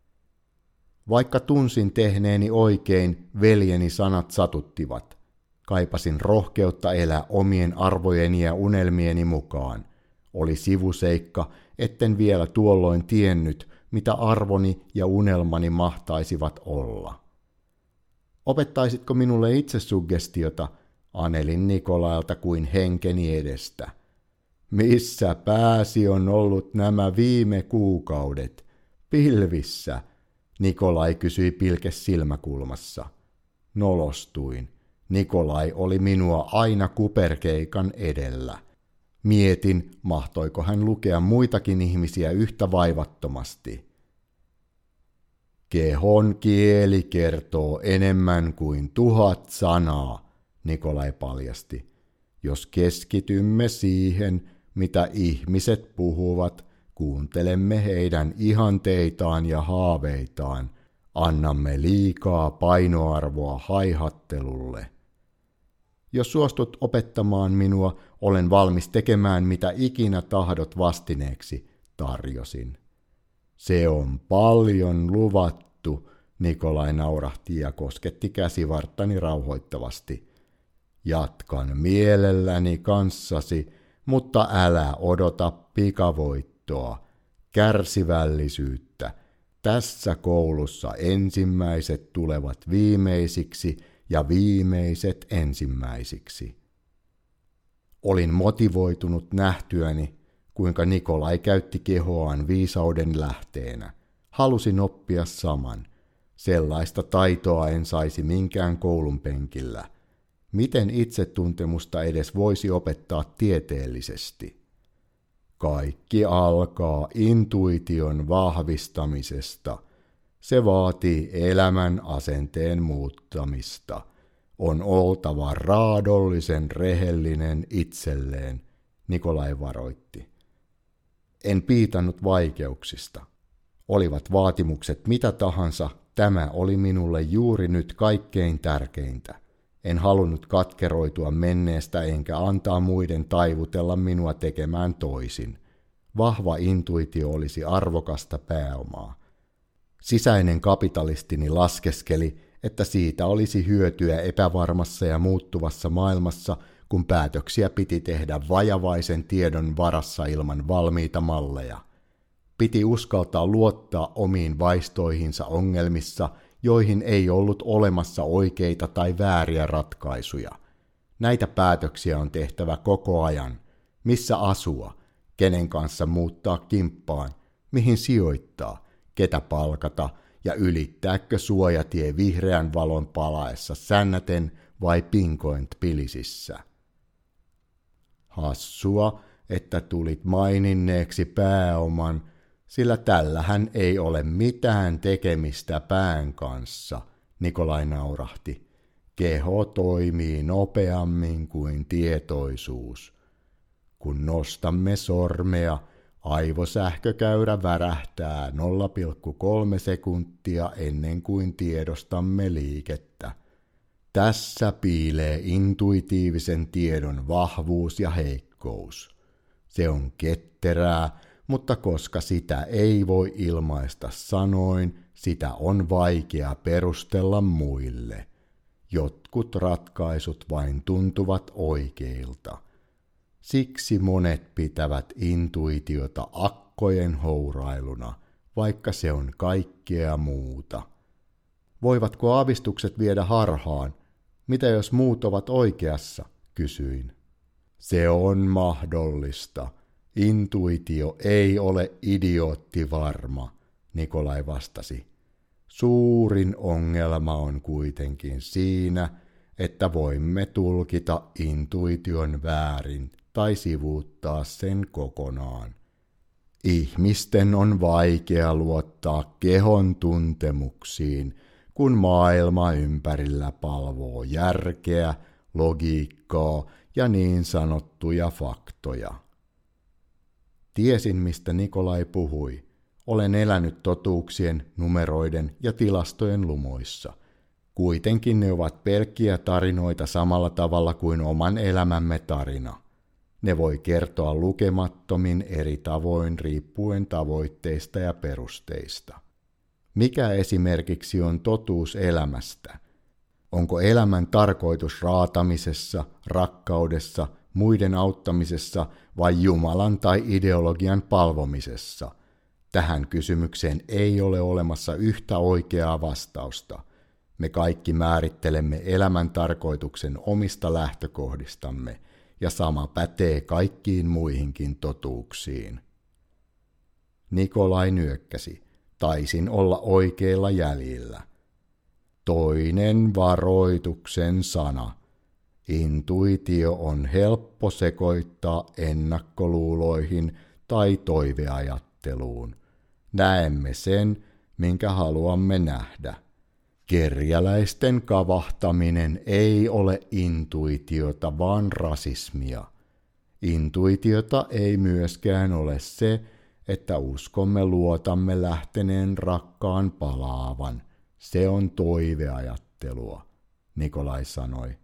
Vaikka tunsin tehneeni oikein, veljeni sanat satuttivat. Kaipasin rohkeutta elää omien arvojeni ja unelmieni mukaan. Oli sivuseikka, etten vielä tuolloin tiennyt, mitä arvoni ja unelmani mahtaisivat olla. Opettaisitko minulle itsesuggestiota, anelin Nikolailta kuin henkeni edestä. Missä pääsi on ollut nämä viime kuukaudet? Pilvissä, Nikolai kysyi pilke silmäkulmassa. Nolostuin. Nikolai oli minua aina kuperkeikan edellä. Mietin, mahtoiko hän lukea muitakin ihmisiä yhtä vaivattomasti. Kehon kieli kertoo enemmän kuin 1000 sanaa, Nikolai paljasti. Jos keskitymme siihen, mitä ihmiset puhuvat, kuuntelemme heidän ihanteitaan ja haaveitaan, annamme liikaa painoarvoa haihattelulle. Jos suostut opettamaan minua, olen valmis tekemään mitä ikinä tahdot vastineeksi, tarjosin. Se on paljon luvattu, Nikolai naurahti ja kosketti käsivarttani rauhoittavasti. Jatkan mielelläni kanssasi, mutta älä odota pikavoittoa, kärsivällisyyttä. Tässä koulussa ensimmäiset tulevat viimeisiksi ja viimeiset ensimmäisiksi. Olin motivoitunut nähtyäni, kuinka Nikolai käytti kehoaan viisauden lähteenä. Halusin oppia saman. Sellaista taitoa en saisi minkään koulun penkillä. Miten itsetuntemusta edes voisi opettaa tieteellisesti? Kaikki alkaa intuition vahvistamisesta. Se vaatii elämän asenteen muuttamista. On oltava raadollisen rehellinen itselleen, Nikolai varoitti. En piitannut vaikeuksista. Olivat vaatimukset mitä tahansa, tämä oli minulle juuri nyt kaikkein tärkeintä. En halunnut katkeroitua menneestä enkä antaa muiden taivutella minua tekemään toisin. Vahva intuitio olisi arvokasta pääomaa. Sisäinen kapitalistini laskeskeli, että siitä olisi hyötyä epävarmassa ja muuttuvassa maailmassa, kun päätöksiä piti tehdä vajavaisen tiedon varassa ilman valmiita malleja. Piti uskaltaa luottaa omiin vaistoihinsa ongelmissa, joihin ei ollut olemassa oikeita tai vääriä ratkaisuja. Näitä päätöksiä on tehtävä koko ajan. Missä asua? Kenen kanssa muuttaa kimppaan? Mihin sijoittaa? Ketä palkata? Ja ylittääkö suojatie vihreän valon palaessa sännäten vai pinkoin Tbilisissä? Hassua, että tulit maininneeksi pääoman, sillä tällähän ei ole mitään tekemistä pään kanssa, Nikolai naurahti. Keho toimii nopeammin kuin tietoisuus. Kun nostamme sormea, aivosähkökäyrä värähtää 0,3 sekuntia ennen kuin tiedostamme liikettä. tässä piilee intuitiivisen tiedon vahvuus ja heikkous. Se on ketterää, mutta koska sitä ei voi ilmaista sanoin, sitä on vaikea perustella muille. Jotkut ratkaisut vain tuntuvat oikeilta. Siksi monet pitävät intuitiota akkojen hourailuna, vaikka se on kaikkea muuta. Voivatko aavistukset viedä harhaan? Mitä jos muut ovat oikeassa? Kysyin. Se on mahdollista. Intuitio ei ole idioottivarma, Nikolai vastasi. Suurin ongelma on kuitenkin siinä, että voimme tulkita intuition väärin tai sivuuttaa sen kokonaan. Ihmisten on vaikea luottaa kehon tuntemuksiin, kun maailma ympärillä palvoo järkeä, logiikkaa ja niin sanottuja faktoja. Tiesin, mistä Nikolai puhui. Olen elänyt totuuksien, numeroiden ja tilastojen lumoissa. Kuitenkin ne ovat pelkkiä tarinoita samalla tavalla kuin oman elämämme tarina. Ne voi kertoa lukemattomin eri tavoin riippuen tavoitteista ja perusteista. Mikä esimerkiksi on totuus elämästä? Onko elämän tarkoitus raatamisessa, rakkaudessa, muiden auttamisessa vai Jumalan tai ideologian palvomisessa? Tähän kysymykseen ei ole olemassa yhtä oikeaa vastausta. Me kaikki määrittelemme elämän tarkoituksen omista lähtökohdistamme, ja sama pätee kaikkiin muihinkin totuuksiin. Nikolai nyökkäsi. Taisin olla oikeilla jäljillä. Toinen varoituksen sana. Intuitio on helppo sekoittaa ennakkoluuloihin tai toiveajatteluun. Näemme sen, minkä haluamme nähdä. Kerjäläisten kavahtaminen ei ole intuitiota, vaan rasismia. Intuitiota ei myöskään ole se, että uskomme luotamme lähteneen rakkaan palaavan. Se on toiveajattelua, Nikolai sanoi.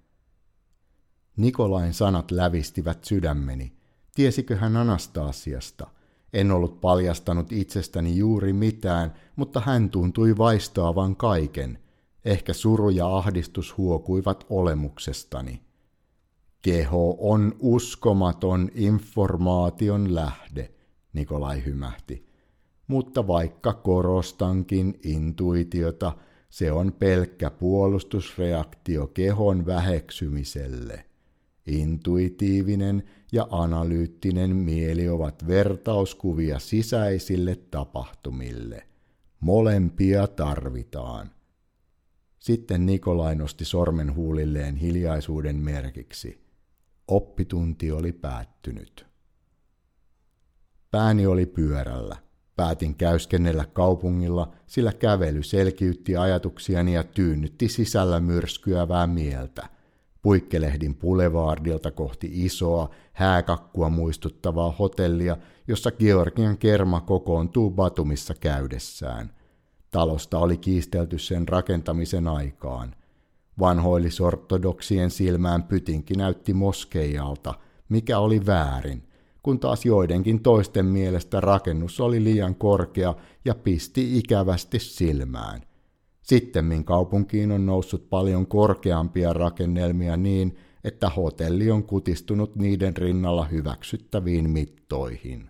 Nikolain sanat lävistivät sydämeni. Tiesikö hän Anastasiasta? En ollut paljastanut itsestäni juuri mitään, mutta hän tuntui vaistaavan kaiken. Ehkä suru ja ahdistus huokuivat olemuksestani. Keho on uskomaton informaation lähde, Nikolai hymähti. Mutta vaikka korostankin intuitiota, se on pelkkä puolustusreaktio kehon väheksymiselle. Intuitiivinen ja analyyttinen mieli ovat vertauskuvia sisäisille tapahtumille. Molempia tarvitaan. Sitten Nikolai nosti sormen huulilleen hiljaisuuden merkiksi. Oppitunti oli päättynyt. Pääni oli pyörällä. Päätin käyskennellä kaupungilla, sillä kävely selkiytti ajatuksiani ja tyynnytti sisällä myrskyävää mieltä. Puikkelehdin Boulevardilta kohti isoa, hääkakkua muistuttavaa hotellia, jossa Georgian kerma kokoontuu Batumissa käydessään. Talosta oli kiistelty sen rakentamisen aikaan. Vanhoillisortodoksien silmään pytinki näytti moskeijalta, mikä oli väärin, kun taas joidenkin toisten mielestä rakennus oli liian korkea ja pisti ikävästi silmään. Sittemmin kaupunkiin on noussut paljon korkeampia rakennelmia niin, että hotelli on kutistunut niiden rinnalla hyväksyttäviin mittoihin.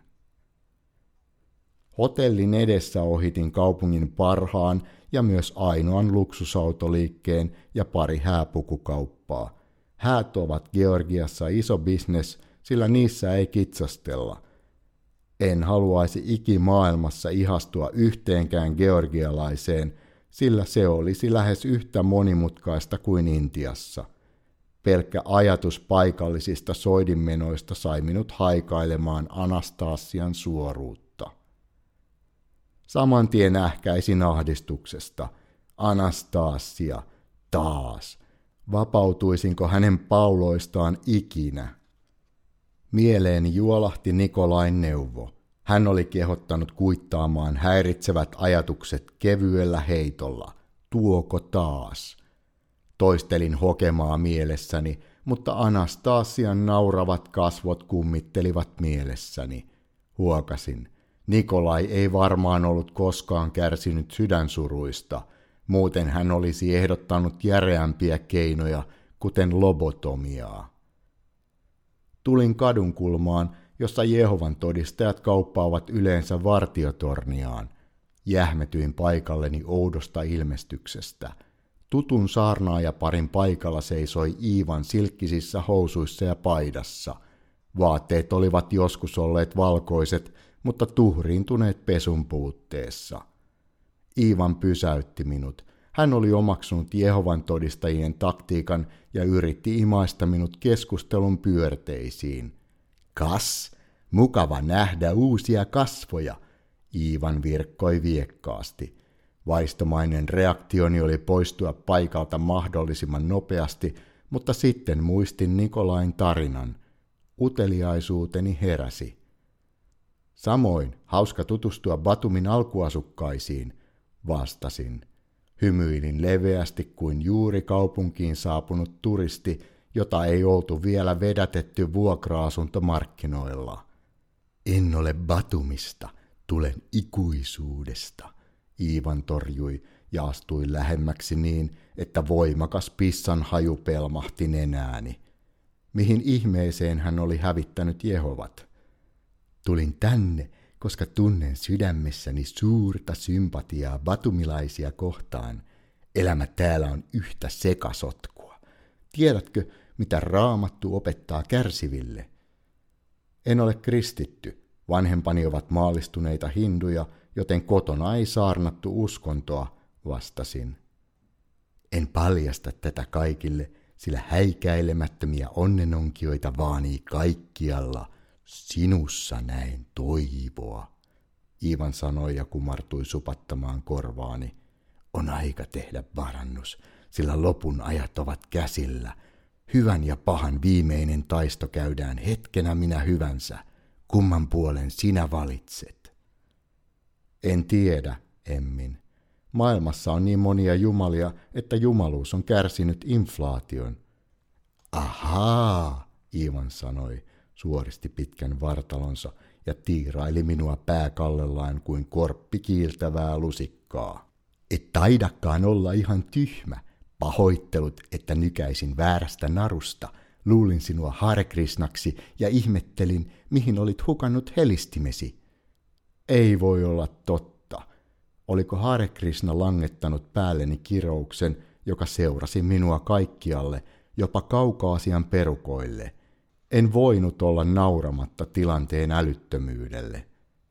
Hotellin edessä ohitin kaupungin parhaan ja myös ainoan luksusautoliikkeen ja pari hääpukukauppaa. Häät ovat Georgiassa iso bisnes, sillä niissä ei kitsastella. En haluaisi ikimaailmassa ihastua yhteenkään georgialaiseen, sillä se olisi lähes yhtä monimutkaista kuin Intiassa. Pelkkä ajatus paikallisista soidinmenoista sai minut haikailemaan Anastasian suoruutta. Saman tien ähkäisin ahdistuksesta. Anastasia, taas. Vapautuisinko hänen pauloistaan ikinä? Mieleeni juolahti Nikolain neuvo. Hän oli kehottanut kuittaamaan häiritsevät ajatukset kevyellä heitolla. Tuoko taas? Toistelin hokemaa mielessäni, mutta Anastasian nauravat kasvot kummittelivat mielessäni. Huokasin. Nikolai ei varmaan ollut koskaan kärsinyt sydänsuruista, muuten hän olisi ehdottanut järeämpiä keinoja, kuten lobotomiaa. Tulin kadunkulmaan, jossa Jehovan todistajat kauppaavat yleensä vartiotorniaan. Jähmetyin paikalleni oudosta ilmestyksestä. Tutun saarnaajaparin paikalla seisoi Iivan silkkisissä housuissa ja paidassa. Vaatteet olivat joskus olleet valkoiset, mutta tuhriintuneet pesun puutteessa. Iivan pysäytti minut. Hän oli omaksunut Jehovan todistajien taktiikan ja yritti imaista minut keskustelun pyörteisiin. Kas, mukava nähdä uusia kasvoja, Iivan virkkoi viekkaasti. Vaistomainen reaktioni oli poistua paikalta mahdollisimman nopeasti, mutta sitten muistin Nikolain tarinan. Uteliaisuuteni heräsi. Samoin hauska tutustua Batumin alkuasukkaisiin, vastasin. Hymyilin leveästi kuin juuri kaupunkiin saapunut turisti, jota ei oltu vielä vedätetty vuokra-asuntomarkkinoilla. En ole Batumista, tulen ikuisuudesta, Iivan torjui ja astui lähemmäksi niin, että voimakas pissan haju pelmahti nenääni. Mihin ihmeeseen hän oli hävittänyt Jehovat? Tulin tänne, koska tunnen sydämessäni suurta sympatiaa batumilaisia kohtaan. Elämä täällä on yhtä sekasotkua. Tiedätkö, mitä Raamattu opettaa kärsiville? En ole kristitty. Vanhempani ovat maallistuneita hinduja, joten kotona ei saarnattu uskontoa, vastasin. En paljasta tätä kaikille, sillä häikäilemättömiä onnenonkioita vaanii kaikkialla. Sinussa näen toivoa, Iivan sanoi ja kumartui supattamaan korvaani. On aika tehdä parannus, sillä lopun ajat ovat käsillä. Hyvän ja pahan viimeinen taisto käydään hetkenä minä hyvänsä. Kumman puolen sinä valitset? En tiedä, Emmin. Maailmassa on niin monia jumalia, että jumaluus on kärsinyt inflaation. Ahaa, Iivan sanoi, suoristi pitkän vartalonsa ja tiiraili minua pääkallellaan kuin korppi kiiltävää lusikkaa. Et taidakaan olla ihan tyhmä. Pahoittelut, että nykäisin väärästä narusta. Luulin sinua Hare Krishnaksi ja ihmettelin, mihin olit hukannut helistimesi. Ei voi olla totta. Oliko Hare Krishna langettanut päälleni kirouksen, joka seurasi minua kaikkialle, jopa Kaukaasian perukoille? En voinut olla nauramatta tilanteen älyttömyydelle.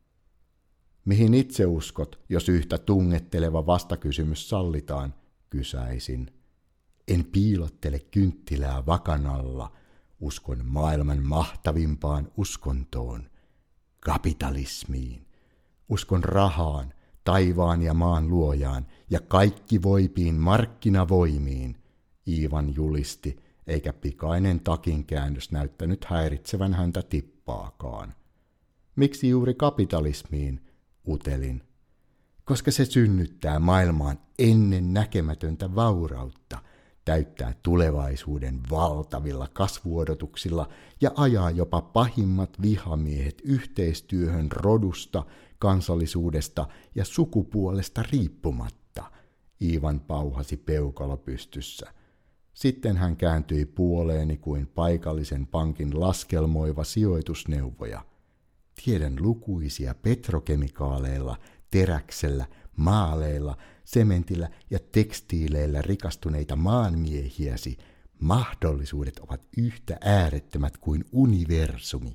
Mihin itse uskot, jos yhtä tungetteleva vastakysymys sallitaan, kysäisin. En piilottele kynttilää vakan alla, uskon maailman mahtavimpaan uskontoon, kapitalismiin. Uskon rahaan, taivaan ja maan luojaan ja kaikki voipiin markkinavoimiin, Iivan julisti, eikä pikainen takinkäännös näyttänyt häiritsevän häntä tippaakaan. Miksi juuri kapitalismiin, utelin. Koska se synnyttää maailmaan ennen näkemätöntä vaurautta, täyttää tulevaisuuden valtavilla kasvuodotuksilla ja ajaa jopa pahimmat vihamiehet yhteistyöhön rodusta, kansallisuudesta ja sukupuolesta riippumatta, Iivan pauhasi peukalo pystyssä. Sitten hän kääntyi puoleeni kuin paikallisen pankin laskelmoiva sijoitusneuvoja. Tiedän lukuisia petrokemikaaleilla, teräksellä, maaleilla, sementillä ja tekstiileillä rikastuneita maanmiehiäsi. Mahdollisuudet ovat yhtä äärettömät kuin universumi.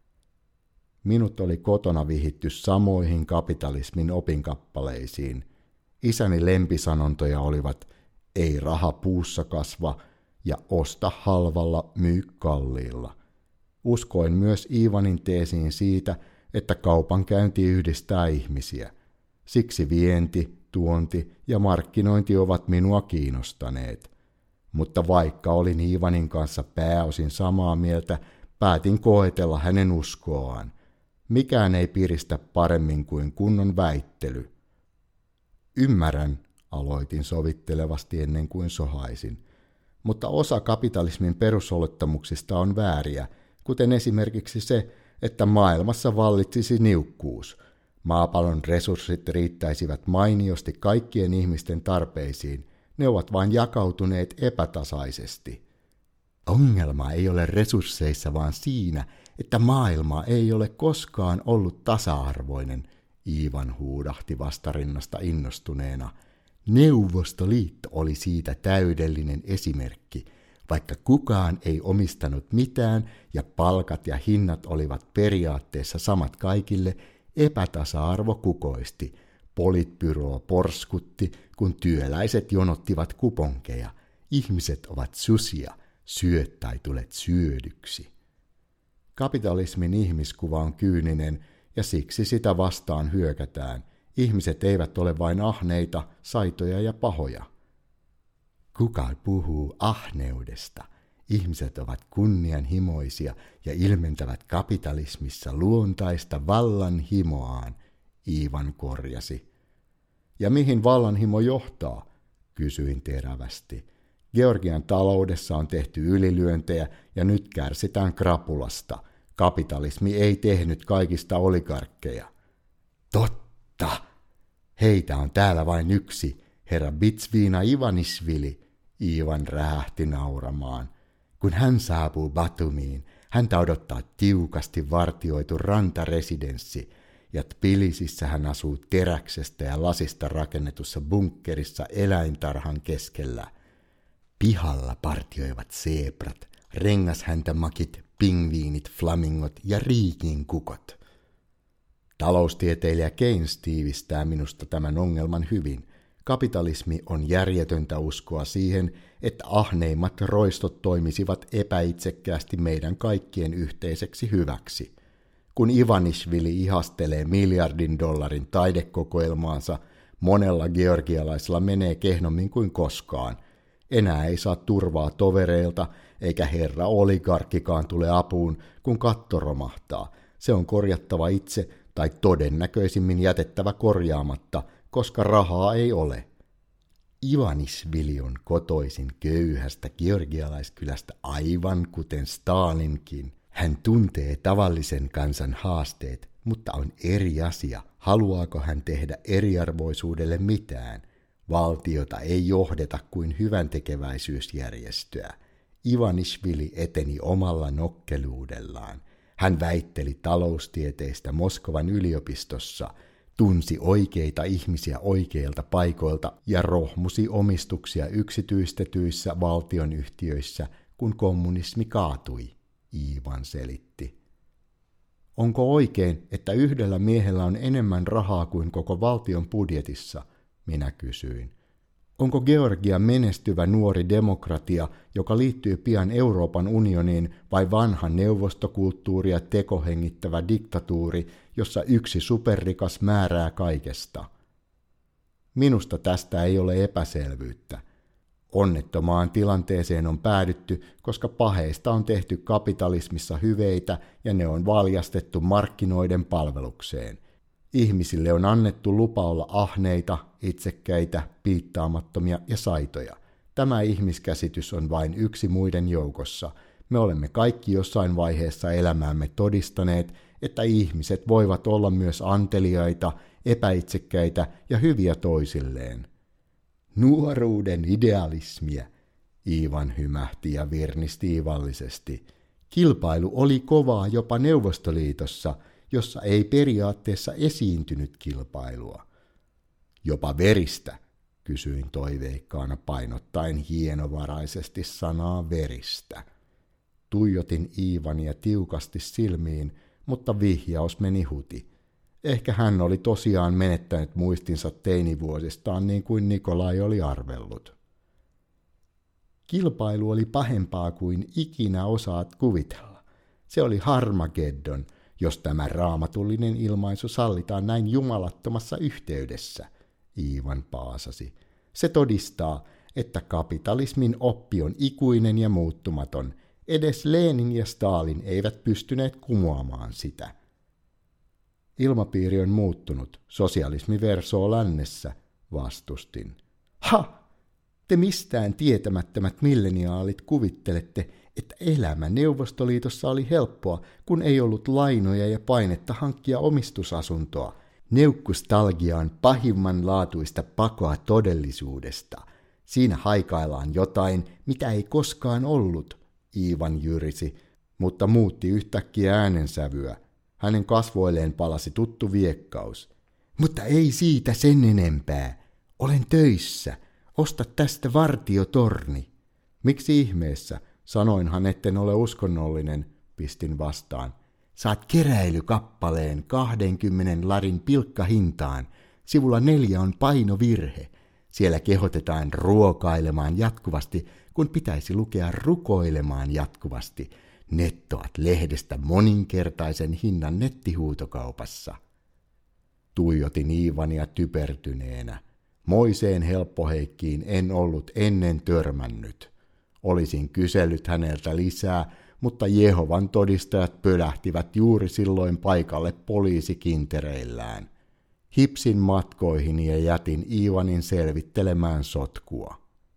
Minut oli kotona vihitty samoihin kapitalismin opinkappaleisiin. Isäni lempisanontoja olivat ei raha puussa kasva ja osta halvalla, myy kalliilla. Uskoin myös Iivanin teesiin siitä, että kaupankäynti yhdistää ihmisiä. Siksi vienti, tuonti ja markkinointi ovat minua kiinnostaneet. Mutta vaikka olin Iivanin kanssa pääosin samaa mieltä, päätin koetella hänen uskoaan. Mikään ei piristä paremmin kuin kunnon väittely. Ymmärrän, aloitin sovittelevasti ennen kuin sohaisin. mutta osa kapitalismin perusolettamuksista on vääriä, kuten esimerkiksi se, että maailmassa vallitsisi niukkuus. Maapallon resurssit riittäisivät mainiosti kaikkien ihmisten tarpeisiin, ne ovat vain jakautuneet epätasaisesti. Ongelma ei ole resursseissa, vaan siinä, että maailma ei ole koskaan ollut tasa-arvoinen, Iivan huudahti vastarinnasta innostuneena. Neuvostoliitto oli siitä täydellinen esimerkki, vaikka kukaan ei omistanut mitään ja palkat ja hinnat olivat periaatteessa samat kaikille, epätasa-arvo kukoisti. Politbyroo porskutti, kun työläiset jonottivat kuponkeja. Ihmiset ovat susia, syöt tai tulet syödyksi. Kapitalismin ihmiskuva on kyyninen ja siksi sitä vastaan hyökätään. Ihmiset eivät ole vain ahneita, saitoja ja pahoja. Kuka puhuu ahneudesta? Ihmiset ovat kunnianhimoisia ja ilmentävät kapitalismissa luontaista vallanhimoaan, Iivan korjasi. Ja mihin vallanhimo johtaa? Kysyin terävästi. Georgian taloudessa on tehty ylilyöntejä ja nyt kärsitään krapulasta. Kapitalismi ei tehnyt kaikista oligarkkeja. Totta! Heitä on täällä vain yksi, herra Bitsviina Ivanishvili, Iivan rähähti nauramaan. Kun hän saapuu Batumiin, häntä odottaa tiukasti vartioitu rantaresidenssi, ja Tbilisissä hän asuu teräksestä ja lasista rakennetussa bunkkerissa eläintarhan keskellä. Pihalla partioivat seeprat, rengashäntämakit, pingviinit, flamingot ja riikin kukot. Taloustieteilijä Keynes tiivistää minusta tämän ongelman hyvin. Kapitalismi on järjetöntä uskoa siihen, että ahneimmat roistot toimisivat epäitsekkäästi meidän kaikkien yhteiseksi hyväksi. Kun Ivanishvili ihastelee $1 miljardin taidekokoelmaansa, monella georgialaisella menee kehnommin kuin koskaan. Enää ei saa turvaa tovereilta, eikä herra oligarkkikaan tule apuun, kun katto romahtaa. Se on korjattava itse tai todennäköisimmin jätettävä korjaamatta, koska rahaa ei ole. Ivanishvili on kotoisin köyhästä georgialaiskylästä aivan kuten Stalinkin. Hän tuntee tavallisen kansan haasteet, mutta on eri asia, haluaako hän tehdä eriarvoisuudelle mitään. Valtiota ei johdeta kuin hyväntekeväisyysjärjestöä. Ivanishvili eteni omalla nokkeluudellaan. Hän väitteli taloustieteistä Moskovan yliopistossa, tunsi oikeita ihmisiä oikeilta paikoilta ja rohmusi omistuksia yksityistetyissä valtionyhtiöissä, kun kommunismi kaatui, Iivan selitti. Onko oikein, että yhdellä miehellä on enemmän rahaa kuin koko valtion budjetissa, minä kysyin. Onko Georgia menestyvä nuori demokratia, joka liittyy pian Euroopan unioniin, vai vanha neuvostokulttuuri ja tekohengittävä diktatuuri, jossa yksi superrikas määrää kaikesta? Minusta tästä ei ole epäselvyyttä. Onnettomaan tilanteeseen on päädytty, koska paheista on tehty kapitalismissa hyveitä ja ne on valjastettu markkinoiden palvelukseen. Ihmisille on annettu lupa olla ahneita, itsekkäitä, piittaamattomia ja saitoja. Tämä ihmiskäsitys on vain yksi muiden joukossa. Me olemme kaikki jossain vaiheessa elämäämme todistaneet, että ihmiset voivat olla myös anteliaita, epäitsekkäitä ja hyviä toisilleen. Nuoruuden idealismia, Iivan hymähti ja virnisti ivallisesti. Kilpailu oli kovaa jopa Neuvostoliitossa, jossa ei periaatteessa esiintynyt kilpailua. Jopa veristä, kysyin toiveikkaana painottaen hienovaraisesti sanaa veristä. Tuijotin Iivania tiukasti silmiin, mutta vihjaus meni huti. Ehkä hän oli tosiaan menettänyt muistinsa teinivuosistaan niin kuin Nikolai oli arvellut. Kilpailu oli pahempaa kuin ikinä osaat kuvitella. Se oli Harmageddon, jos tämä raamatullinen ilmaisu sallitaan näin jumalattomassa yhteydessä, Iivan paasasi. Se todistaa, että kapitalismin oppi on ikuinen ja muuttumaton. Edes Lenin ja Stalin eivät pystyneet kumoamaan sitä. Ilmapiiri on muuttunut, sosialismi versoo lännessä, vastustin. Ha! Te mistään tietämättömät milleniaalit kuvittelette, että elämä Neuvostoliitossa oli helppoa, kun ei ollut lainoja ja painetta hankkia omistusasuntoa. Neukkustalgia on pahimmanlaatuista pakoa todellisuudesta. Siinä haikaillaan jotain, mitä ei koskaan ollut, Iivan jyrisi, mutta muutti yhtäkkiä äänensävyä. Hänen kasvoilleen palasi tuttu viekkaus. Mutta ei siitä sen enempää. Olen töissä. Osta tästä vartiotorni. Miksi ihmeessä? Sanoinhan, etten ole uskonnollinen, pistin vastaan. Saat keräilykappaleen 20 larin pilkkahintaan. Sivulla 4 on painovirhe. Siellä kehotetaan ruokailemaan jatkuvasti, kun pitäisi lukea rukoilemaan jatkuvasti. Nettoat lehdestä moninkertaisen hinnan nettihuutokaupassa. Tuijotin Iivania typertyneenä. Moiseen helppoheikkiin en ollut ennen törmännyt. Olisin kysellyt häneltä lisää, mutta Jehovan todistajat pölähtivät juuri silloin paikalle poliisikintereillään. Hipsin matkoihin ja jätin Iivanin selvittelemään sotkua.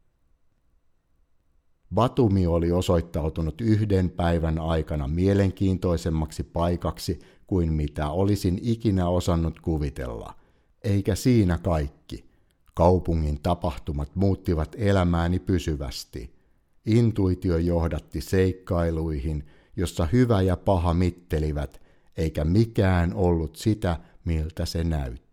Batumi oli osoittautunut 1 päivän aikana mielenkiintoisemmaksi paikaksi kuin mitä olisin ikinä osannut kuvitella. Eikä siinä kaikki. Kaupungin tapahtumat muuttivat elämääni pysyvästi. Intuitio johdatti seikkailuihin, jossa hyvä ja paha mittelivät, eikä mikään ollut sitä, miltä se näytti.